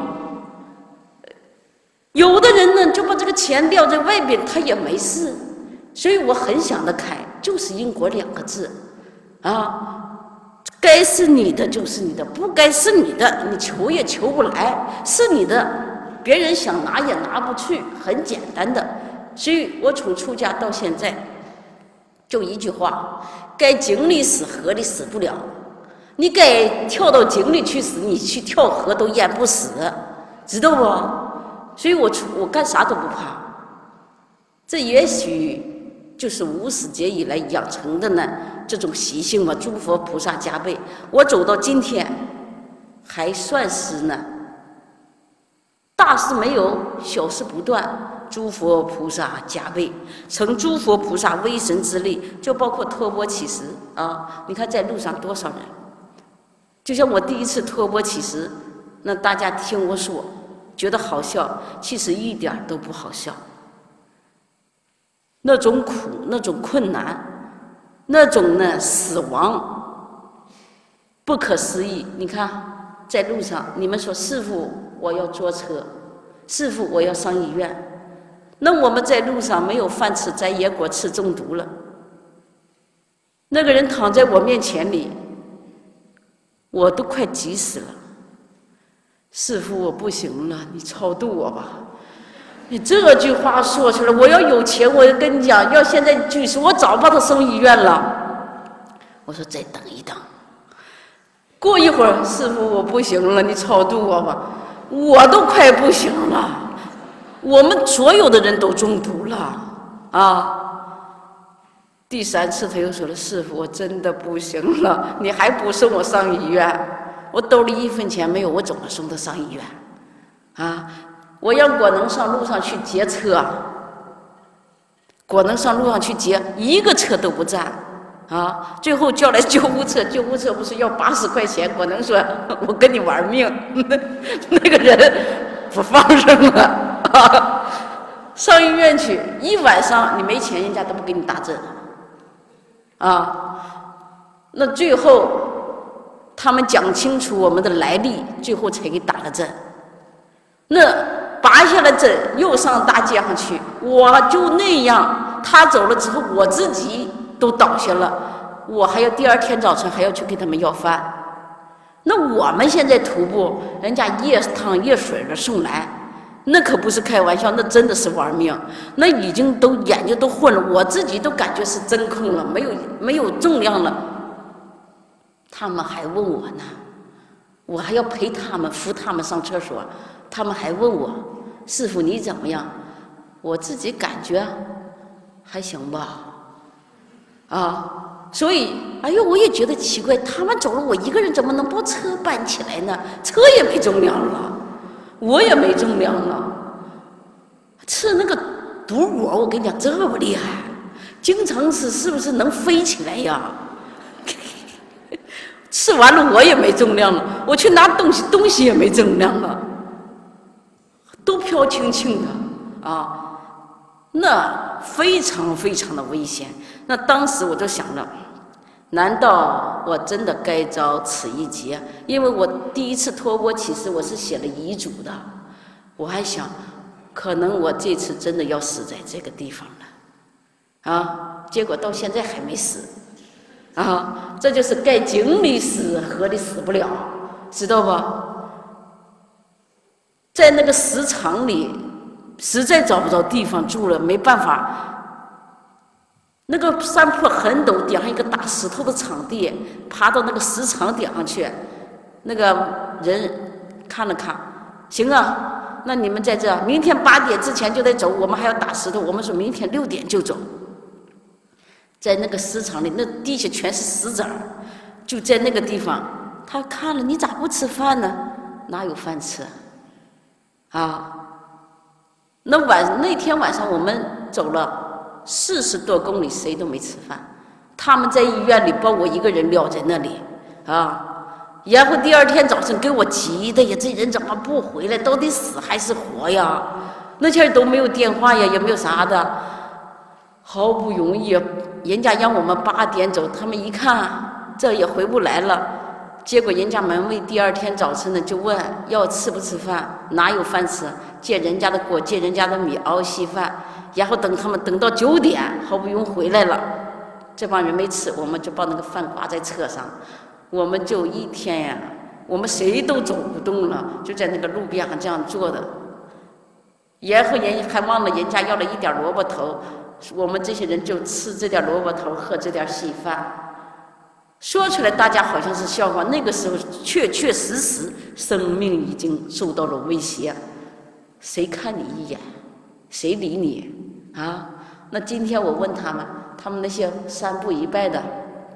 有的人呢就把这个钱撂在外边，他也没事。所以我很想得开，就是因果2个字啊。该是你的就是你的，不该是你的你求也求不来，是你的别人想拿也拿不去，很简单的。所以我从出家到现在就一句话，该井里死河里死不了，你该跳到井里去死，你去跳河都淹不死，知道不？ 所以我干啥都不怕。这也许就是无始劫以来养成的呢这种习性嘛，诸佛菩萨加被。我走到今天，还算是呢，大事没有，小事不断，诸佛菩萨加被，成诸佛菩萨威神之力，就包括托钵乞食啊！你看在路上多少人，就像我第一次托钵乞食，那大家听我说，觉得好笑，其实一点都不好笑。那种苦，那种困难，那种呢死亡，不可思议。你看在路上，你们说师父我要坐车，师父我要上医院，那我们在路上没有饭吃，摘野果吃中毒了，那个人躺在我面前里，我都快急死了。师父我不行了，你超度我吧。你这句话说出来，我要有钱，我跟你讲，要现在举手，我早把他送医院了。我说再等一等，过一会儿，师父我不行了，你超度我吧。我都快不行了，我们所有的人都中毒了啊！第3次他又说了，师父我真的不行了，你还不送我上医院？我兜里1分钱没有，我怎么送他上医院啊？我让果能上路上去劫车，果能上路上去劫，一个车都不占啊！最后叫来救护车，救护车不是要80块钱，果能说我跟你玩命，那个人不放生了啊！上医院去1晚上，你没钱，人家都不给你打针啊！那最后他们讲清楚我们的来历，最后才给打了针。那拔下了针，又上大街上去，我就那样，他走了之后，我自己都倒下了，我还要第2天早晨还要去给他们要饭。那我们现在徒步，人家夜汤夜水的送来，那可不是开玩笑，那真的是玩命，那已经都眼睛都混了，我自己都感觉是真空了，没有重量了。他们还问我呢，我还要陪他们扶他们上厕所。他们还问我，师父你怎么样？我自己感觉还行吧，啊，所以哎呦，我也觉得奇怪，他们走了，我一个人怎么能把车搬起来呢？车也没重量了，我也没重量了。吃那个毒果，我跟你讲，这么厉害，经常吃是不是能飞起来呀？吃完了我也没重量了，我去拿东西也没重量了。都飘轻轻的啊，那非常非常的危险。那当时我就想了，难道我真的该遭此一劫？因为我第1次托钵乞食，我是写了遗嘱的。我还想，可能我这次真的要死在这个地方了啊！结果到现在还没死啊！这就是该井里死，河里死不了，知道吧？在那个石场里，实在找不着地方住了，没办法。那个山坡很陡，顶上一个大石头的场地，爬到那个石场顶上去。那个人看了看，行啊，那你们在这，明天8点之前就得走，我们还要打石头。我们说明天6点就走。在那个石场里，那地下全是石子儿，就在那个地方，他看了，你咋不吃饭呢？哪有饭吃？啊，那天晚上我们走了40多公里，谁都没吃饭。他们在医院里把我一个人撂在那里啊，然后第2天早晨给我急的呀，这人怎么不回来？到底死还是活呀？那天都没有电话呀，也没有啥的，好不容易人家让我们8点走，他们一看这也回不来了。结果人家门卫第2天早晨呢就问要吃不吃饭，哪有饭吃？借人家的锅，借人家的米熬稀饭，然后等他们等到9点，好不容易回来了，这帮人没吃，我们就把那个饭挂在车上，我们就一天呀，我们谁都走不动了，就在那个路边上这样坐的。然后人还忘了人家要了一点萝卜头，我们这些人就吃这点萝卜头，喝这点稀饭。说出来大家好像是笑话，那个时候确确实实生命已经受到了威胁谁看你一眼？谁理你？啊？那今天我问他们那些3步1拜的，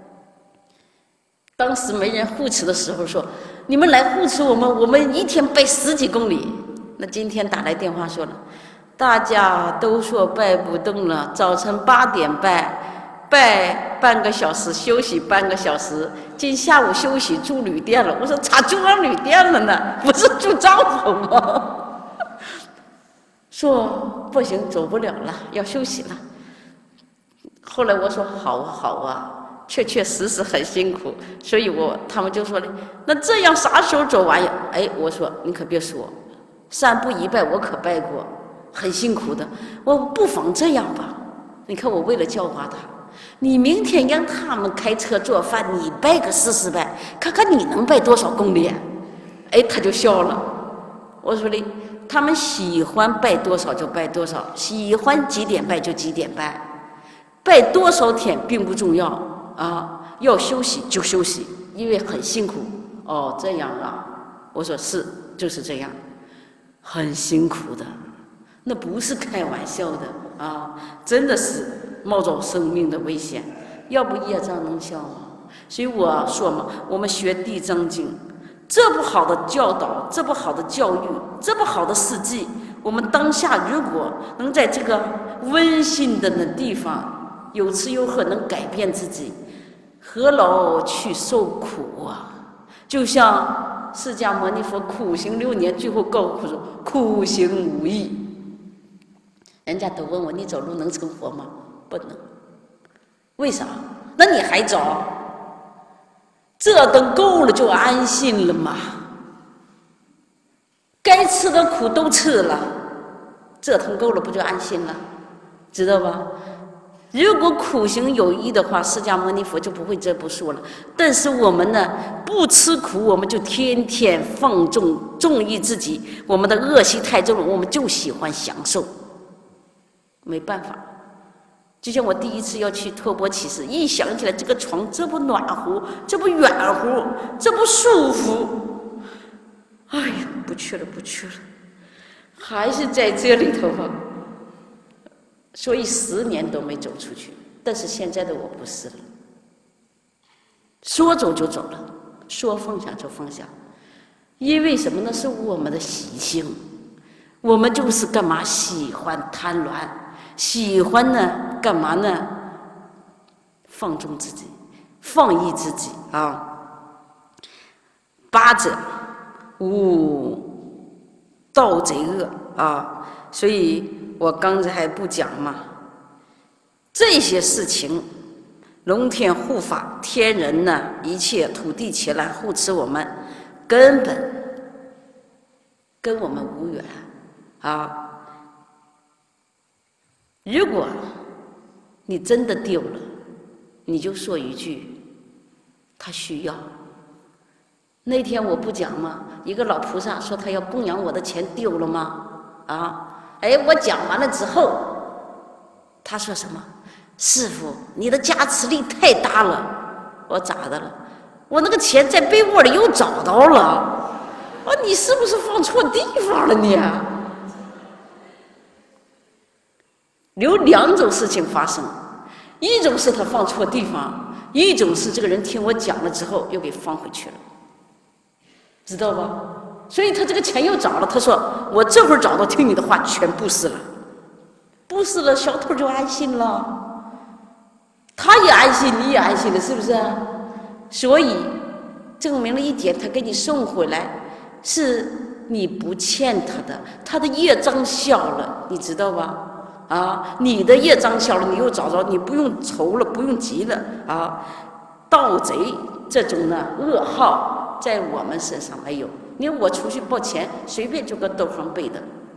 当时没人护持的时候说，你们来护持我们，我们一天拜10几公里。那今天打来电话说了，大家都说拜不动了，早晨8点拜半个小时，休息半个小时，今下午休息住旅店了。我说咋住上旅店了呢？不是住帐篷吗？说不行，走不了了，要休息了。后来我说好啊好啊，确确实实很辛苦，所以他们就说了，那这样啥时候走完呀？哎，我说你可别说，3步1拜我可拜过，很辛苦的。我不妨这样吧，你看我为了教化他，你明天让他们开车做饭，你拜个40拜，看看你能拜多少公里。哎，他就笑了。我说的，他们喜欢拜多少就拜多少，喜欢几点拜就几点拜，拜多少天并不重要啊，要休息就休息，因为很辛苦。哦，这样啊，我说是，就是这样，很辛苦的，那不是开玩笑的啊，真的是冒着生命的危险，要不业障能消吗？所以我说嘛，我们学《地藏经》，这不好的教导，这不好的教育，这不好的事迹，我们当下如果能在这个温馨的那地方有吃有喝，能改变自己，何劳去受苦啊？就像释迦牟尼佛苦行6年，最后告诉说苦行无益。人家都问我，你走路能成佛吗？不能。为啥？那你还走？这等够了就安心了嘛。该吃的苦都吃了，这等够了不就安心了？知道吧？如果苦行有益的话，释迦牟尼佛就不会这部说了。但是我们呢，不吃苦，我们就天天放纵意自己，我们的恶习太重了，我们就喜欢享受。没办法，就像我第一次要去托钵乞食，一想起来这个床这不暖和，这不远乎，这不舒服，哎呀，不去了，还是在这里头吧。所以10年都没走出去。但是现在的我不是了，说走就走了，说放下就放下。因为什么呢？是我们的习性，我们就是干嘛喜欢贪婪，喜欢呢干嘛呢？放纵自己，放逸自己啊。8者无盗贼恶啊，所以我刚才还不讲嘛，这些事情，龙天护法、天人呢，一切土地伽蓝护持我们，根本跟我们无缘啊。如果你真的丢了，你就说一句，他需要。那天我不讲吗？一个老菩萨说他要供养我的钱丢了吗？啊！哎，我讲完了之后，他说什么？师父，你的加持力太大了。我咋的了？我那个钱在被窝里又找到了。啊，你是不是放错地方了你？有2种事情发生，一种是他放错地方，一种是这个人听我讲了之后又给放回去了，知道吧？所以他这个钱又找了，他说我这会儿找到，听你的话全布施了，布施了，小偷就安心了，他也安心，你也安心了，是不是？所以证明了一点，他给你送回来是你不欠他的，他的业障小了，你知道吧？啊，你的业障小了，你又找着，你不用愁了，不用急了啊。盗贼这种呢噩耗在我们身上没有。你看我出去报钱，随便就个兜行背的，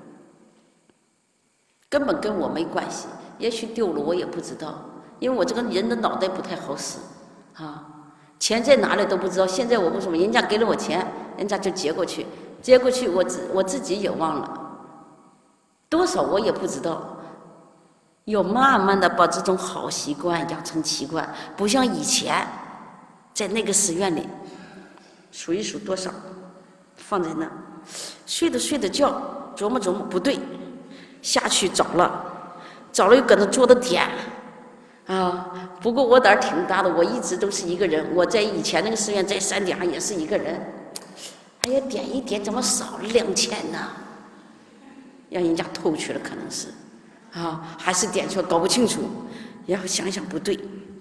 根本跟我没关系。也许丢了我也不知道，因为我这个人的脑袋不太好使啊，钱在哪里都不知道。现在我为什么人家给了我钱，人家就接过去，我自己也忘了多少，我也不知道。要慢慢的把这种好习惯养成习惯，不像以前在那个寺院里数一数多少放在那，睡着觉琢磨琢磨，不对，下去找了又搁那坐的点啊。不过我胆儿挺大的，我一直都是一个人。我在以前那个寺院在山顶上也是一个人。哎呀，点一点怎么少了2000呢？让人家偷去了，可能是啊，还是点错，搞不清楚。然后想想不对，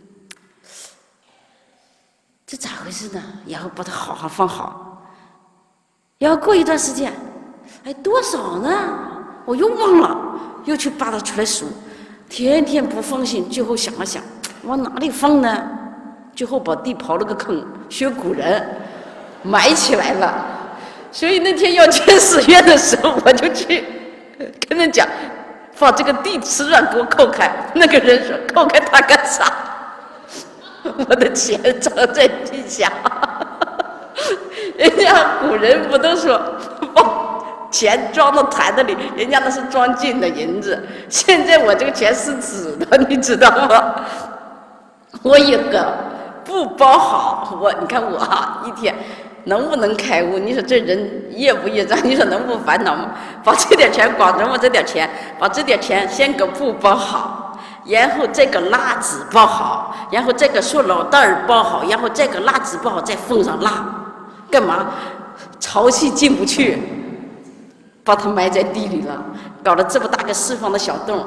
这咋回事呢？然后把它好好放好。然后过一段时间，哎，多少呢？我又忘了，又去扒它出来数，天天不放心。最后想了想，往哪里放呢？最后把地刨了个坑，学古人埋起来了。所以那天要建寺院的时候，我就去跟人讲，把这个地瓷砖给我扣开。那个人说：“扣开它干啥？我的钱藏在地下。”人家古人不都说把钱装到坛子里，人家那是装金的银子。现在我这个钱是纸的，你知道吗？我一个不包好，你看我一天能不能开悟？你说这人业不业障？你说能不烦恼吗？把这点钱光琢磨这点钱，把这点钱先给布包好，然后再给蜡纸包好，然后再给塑料袋包好，然后再给蜡纸包好，再封上蜡。干嘛？潮气进不去，把它埋在地里了，搞了这么大个释放的小洞。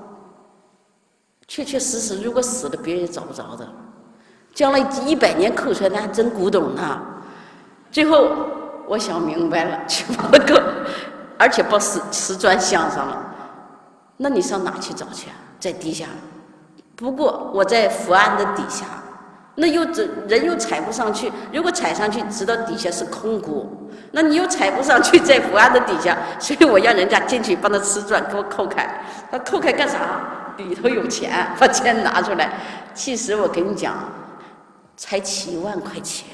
确确实实，如果死了，别人也找不着的。将来100年扣出来，那还真古董呢。最后我想明白了，去把那个，而且把瓷砖镶上了。那你上哪去找去啊？在地下。不过我在福安的底下。那人又踩不上去，如果踩上去，知道底下是空谷，那你又踩不上去，在福安的底下，所以我让人家进去把那瓷砖给我扣开。他扣开干啥？里头有钱，把钱拿出来。其实我跟你讲，才7万块钱。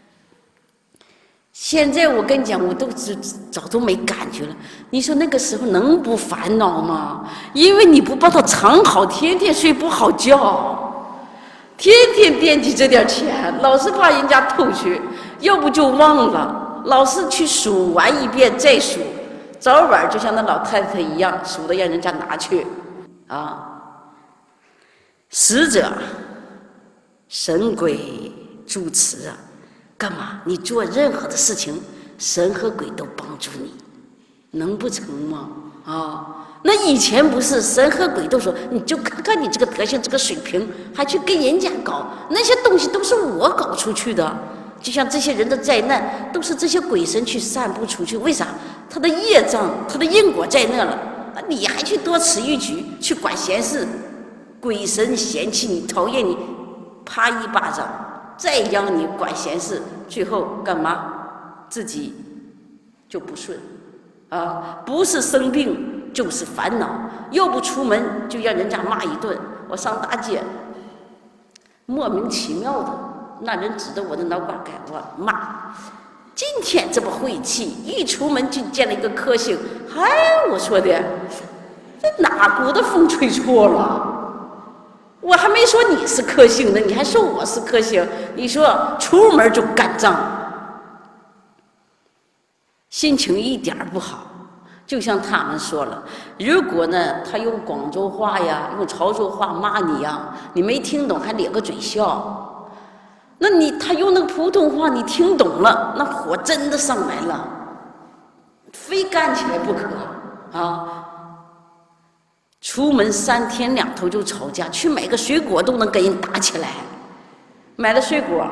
现在我跟你讲，我都早都没感觉了。你说那个时候能不烦恼吗？因为你不把它藏好，天天睡不好觉。天天惦记这点钱，老是怕人家偷去，要不就忘了，老是去数完一遍再数，早晚就像那老太太一样，数的让人家拿去啊。死者神鬼助持啊，干嘛？你做任何的事情，神和鬼都帮助你，能不成吗？啊！那以前不是神和鬼都说，你就看看你这个德行，这个水平，还去跟人家搞那些东西，都是我搞出去的。就像这些人的灾难，都是这些鬼神去散布出去。为啥？他的业障，他的因果在那了，你还去多此一举，去管闲事，鬼神嫌弃你，讨厌你，啪一巴掌，再让你管闲事，最后干嘛？自己就不顺啊！不是生病。就是烦恼，又不出门就让人家骂一顿。我上大街，莫名其妙的，那人指着我的脑瓜给我骂。今天这么晦气，一出门就见了一个克星。嗨，我说的，这哪股的风吹错了？我还没说你是克星呢，你还说我是克星？你说出门就干仗，心情一点不好。就像他们说了，如果呢他用广州话呀，用潮州话骂你呀，你没听懂还咧个嘴笑，那他用那个普通话你听懂了，那火真的上来了，非干起来不可啊！出门3天2头就吵架，去买个水果都能跟人打起来。买了水果，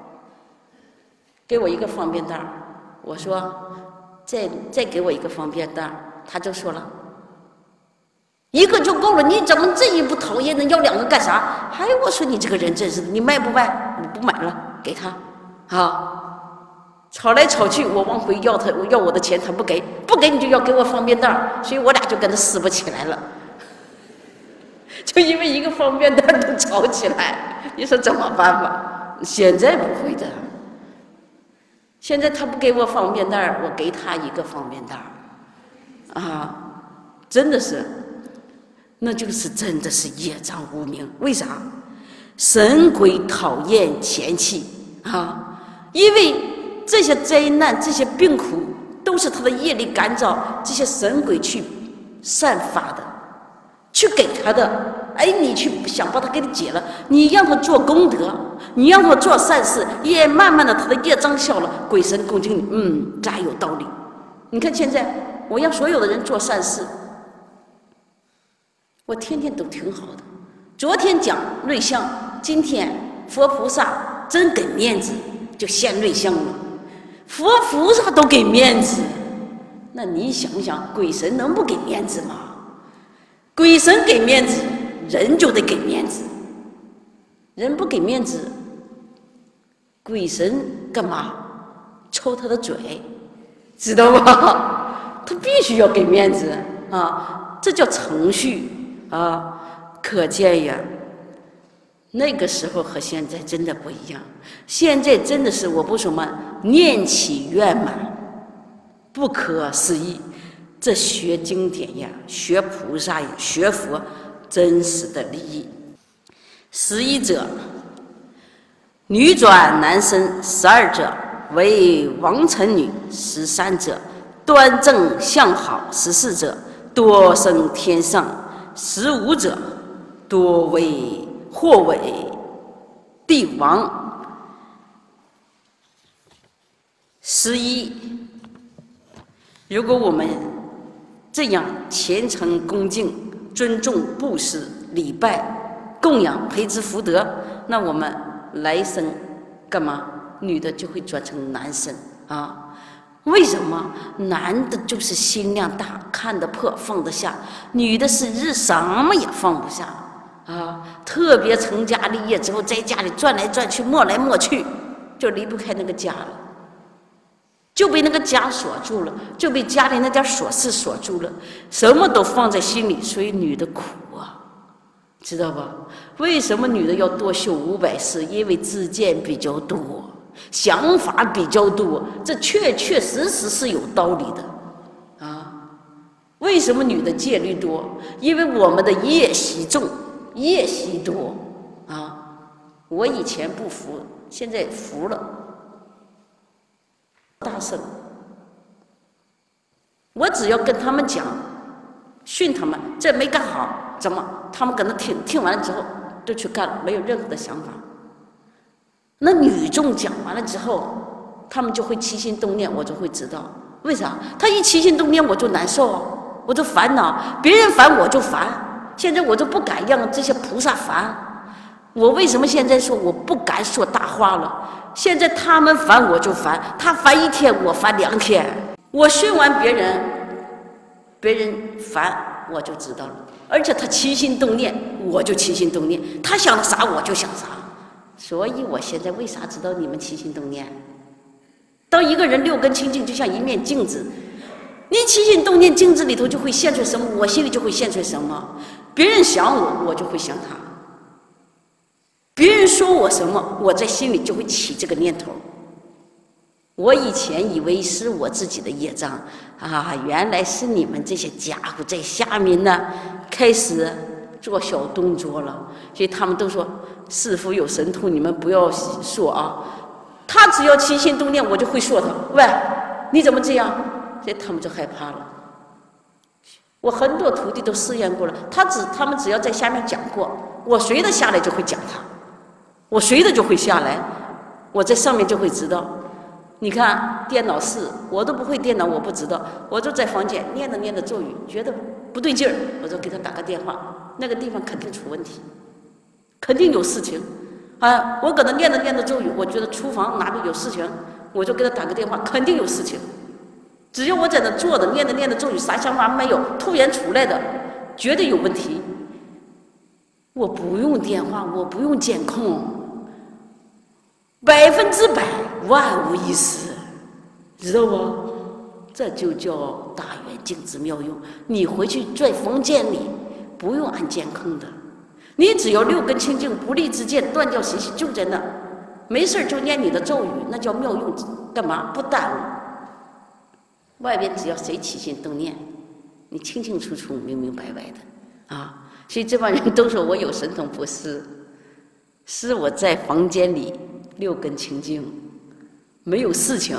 给我一个方便袋，我说。再给我一个方便袋，他就说了，一个就够了，你怎么这一不讨厌呢？要2个干啥？哎，我说你这个人真是的，你卖不卖？我不买了，给他，啊，吵来吵去，我往回要我要我的钱，他不给，不给你就要给我方便袋，所以我俩就跟他撕不起来了，就因为一个方便袋都吵起来，你说怎么办吧？现在不会的。现在他不给我方便袋，我给他一个方便袋，啊，真的是，那就是真的是业障无明。为啥？神鬼讨厌嫌弃啊！因为这些灾难、这些病苦都是他的业力干燥，这些神鬼去散发的，去给他的。哎，你去想把他给你解了，你让他做功德，你让他做善事，也慢慢的他的业障消了，鬼神恭敬你，咱有道理。你看现在我让所有的人做善事，我天天都挺好的。昨天讲瑞相，今天佛菩萨真给面子，就现瑞相了。佛菩萨都给面子，那你想想，鬼神能不给面子吗？鬼神给面子，人就得给面子。人不给面子，鬼神干嘛？抽他的嘴，知道吗？他必须要给面子啊，这叫程序啊。可见呀，那个时候和现在真的不一样。现在真的是我不说嘛，念起圆满，不可思议。这学经典呀，学菩萨呀，学佛，真实的利益。11者，女转男生；12者为王臣女；13者端正相好；14者多生天上；15者多为或为帝王。11，如果我们这样虔诚恭敬、尊重、布施、礼拜、供养、培植福德，那我们来生干嘛？女的就会转成男生啊？为什么？男的就是心量大，看得破，放得下；女的是日什么也放不下。特别成家立业之后，在家里转来转去，摸来摸去，就离不开那个家了，就被那个家锁住了，就被家里那点琐事锁住了，什么都放在心里，所以女的苦啊，知道吧？为什么女的要多修500世？因为自见比较多，想法比较多，这确确实实是有道理的啊。为什么女的戒律多？因为我们的业习重。业习多啊！我以前不服，现在服了。大圣，我只要跟他们讲，训他们，这没干好，怎么？他们搁那听完了之后，就去干了，没有任何的想法。那女众讲完了之后，他们就会起心动念，我就会知道为啥。他一起心动念，我就难受，我就烦恼，别人烦我就烦。现在我就不敢让这些菩萨烦。我为什么现在说我不敢说大话了？现在他们烦我就烦，他烦1天，我烦2天。我训完别人，别人烦我就知道了。而且他起心动念，我就起心动念；他想啥我就想啥。所以我现在为啥知道你们起心动念？当一个人6根清净，就像一面镜子。你起心动念，镜子里头就会现出什么，我心里就会现出什么。别人想我，我就会想他；别人说我什么，我在心里就会起这个念头。我以前以为是我自己的业障啊，原来是你们这些家伙在下面呢，开始做小动作了。所以他们都说师父有神通，你们不要说啊。他只要起心动念，我就会说他。喂，你怎么这样？所以他们就害怕了。我很多徒弟都试验过了，他们只要在下面讲过，我随着下来就会讲他，我随着就会下来，我在上面就会知道。你看电脑室，我都不会电脑，我不知道，我就在房间念着咒语，觉得不对劲儿，我就给他打个电话，那个地方肯定出问题，肯定有事情啊！我搁那念着咒语，我觉得厨房哪里有事情，我就给他打个电话，肯定有事情。只要我在那坐着念着咒语，啥想法没有，突然出来的，绝对有问题。我不用电话，我不用监控，100%万无一失，知道不？这就叫大圆镜之妙用。你回去在房间里不用按监控的，你只要6根清净，不立之见，断掉习气，就在那，没事就念你的咒语，那叫妙用。干嘛？不耽误。外边只要谁起心动念，你清清楚楚、明白的啊！所以这帮人都说我有神通，不是，是我在房间里6根清净，没有事情。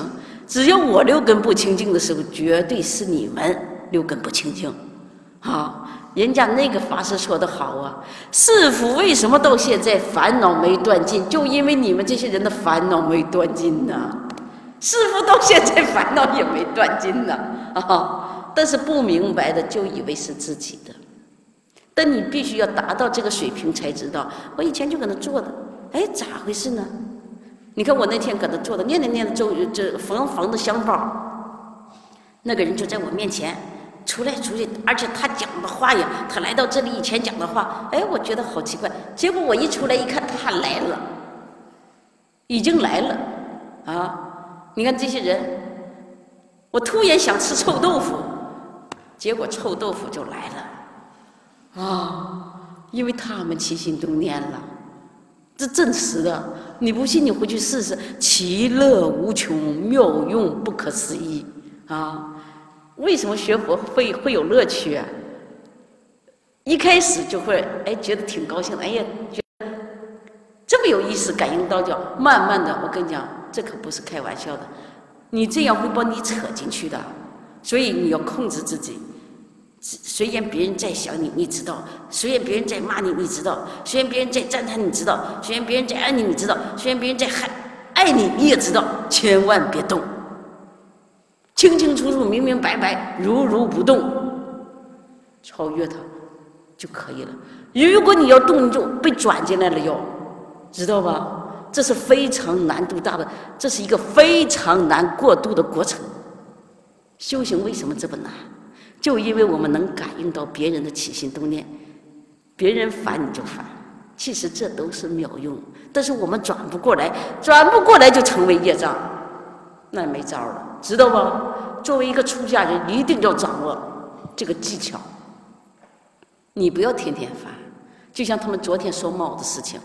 只要我六根不清净的时候，绝对是你们六根不清净。人家那个法师说的好啊，师父为什么到现在烦恼没断尽？就因为你们这些人的烦恼没断尽呢。师父到现在烦恼也没断尽呢。但是不明白的就以为是自己的。但你必须要达到这个水平才知道，我以前就搁那坐的，咋回事呢？你看我那天搁那坐的，念着这缝的香包，那个人就在我面前出来，而且他讲的话呀，他来到这里以前讲的话，我觉得好奇怪。结果我一出来一看，他来了，已经来了你看这些人，我突然想吃臭豆腐，结果臭豆腐就来了因为他们起心动念了，这真实的。你不信，你回去试试，其乐无穷，妙用不可思议为什么学佛会有乐趣啊？一开始就会觉得挺高兴的，觉得这么有意思，感应道教。慢慢的，我跟你讲，这可不是开玩笑的，你这样会把你扯进去的，所以你要控制自己。虽然别人在想你，你知道；虽然别人在骂你，你知道；虽然别人在赞叹你知道；虽然别人在爱你，你知道；虽然别人在爱你，你也知道，千万别动。清清楚楚、明明白白、如不动，超越它就可以了。如果你要动，你就被转进来了哟，知道吧？这是非常难度大的，这是一个非常难过渡的过程。修行为什么这么难？就因为我们能感应到别人的起心动念，别人烦你就烦，其实这都是妙用，但是我们转不过来就成为业障。那没招了，知道吧？作为一个出家人，一定要掌握这个技巧。你不要天天烦，就像他们昨天说猫的事情，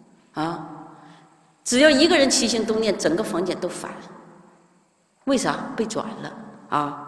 只要一个人起心动念，整个房间都烦。为啥？被转了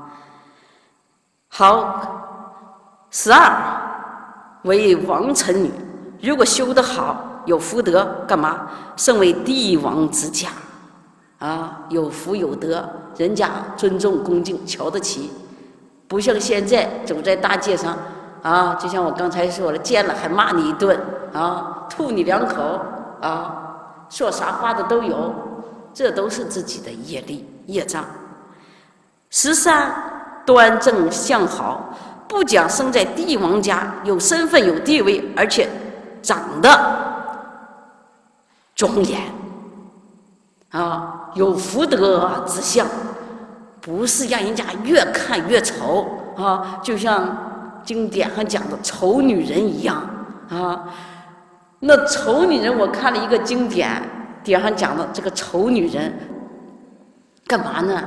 好，12为王臣女，如果修得好，有福德，干嘛？升为帝王之家。有福有德，人家尊重恭敬，瞧得起，不像现在走在大街上就像我刚才说了，见了还骂你一顿吐你2口说啥话的都有，这都是自己的业力业障。13端正相好，不讲生在帝王家，有身份有地位，而且长得庄严有福德之相，不是让人家越看越丑就像经典上讲的丑女人一样那丑女人，我看了一个经典上讲的这个丑女人干嘛呢？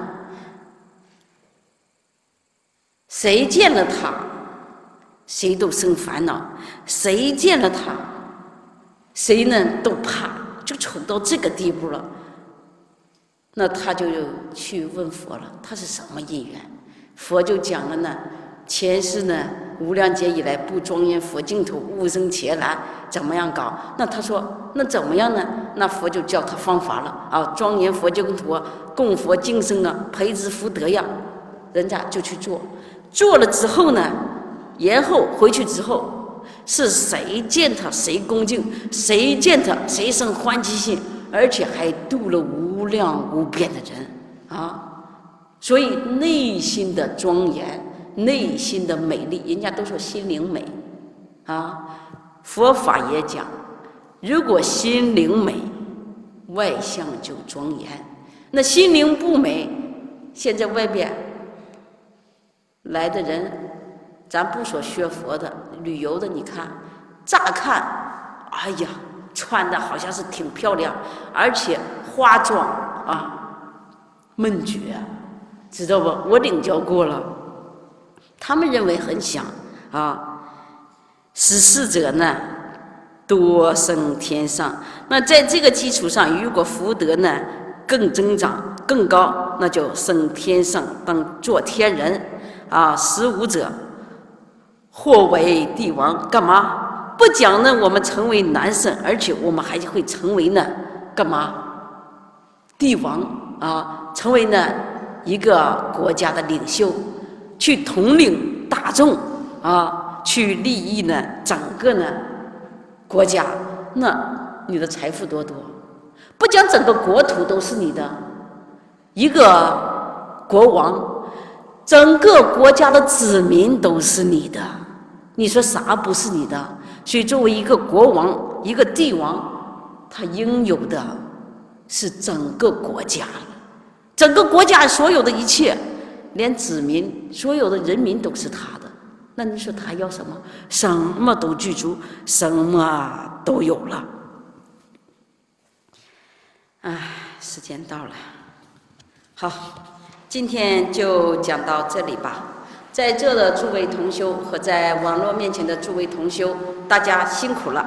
谁见了她，谁都生烦恼；谁见了她，谁呢都怕，就丑到这个地步了。那他就去问佛了，他是什么因缘？佛就讲了呢，前世呢无量劫以来不庄严佛净土，勿生伽蓝，怎么样搞？那他说那怎么样呢？那佛就教他方法了庄严佛净土供佛净生培植福德呀，人家就去做了之后呢，然后回去之后，是谁见他谁恭敬，谁见他谁生欢喜心，而且还度了无量无边的人所以内心的庄严，内心的美丽，人家都说心灵美佛法也讲，如果心灵美，外相就庄严。那心灵不美，现在外边来的人，咱不说学佛的，旅游的，你看乍看穿的好像是挺漂亮，而且化妆闷绝，知道不？我领教过了，他们认为很香14者呢多生天上。那在这个基础上，如果福德呢更增长更高，那就升天上当做天人15者或为帝王，干嘛？不讲呢我们成为男生，而且我们还会成为呢干嘛？帝王成为呢一个国家的领袖，去统领大众啊，去利益呢整个呢国家，那你的财富多多，不讲整个国土都是你的，一个国王，整个国家的子民都是你的，你说啥不是你的？所以作为一个国王，一个帝王，他应有的是整个国家，整个国家所有的一切，连子民所有的人民都是他的，那你说他要什么？什么都具足，什么都有了。唉，时间到了，好，今天就讲到这里吧。在这的诸位同修和在网络面前的诸位同修，大家辛苦了。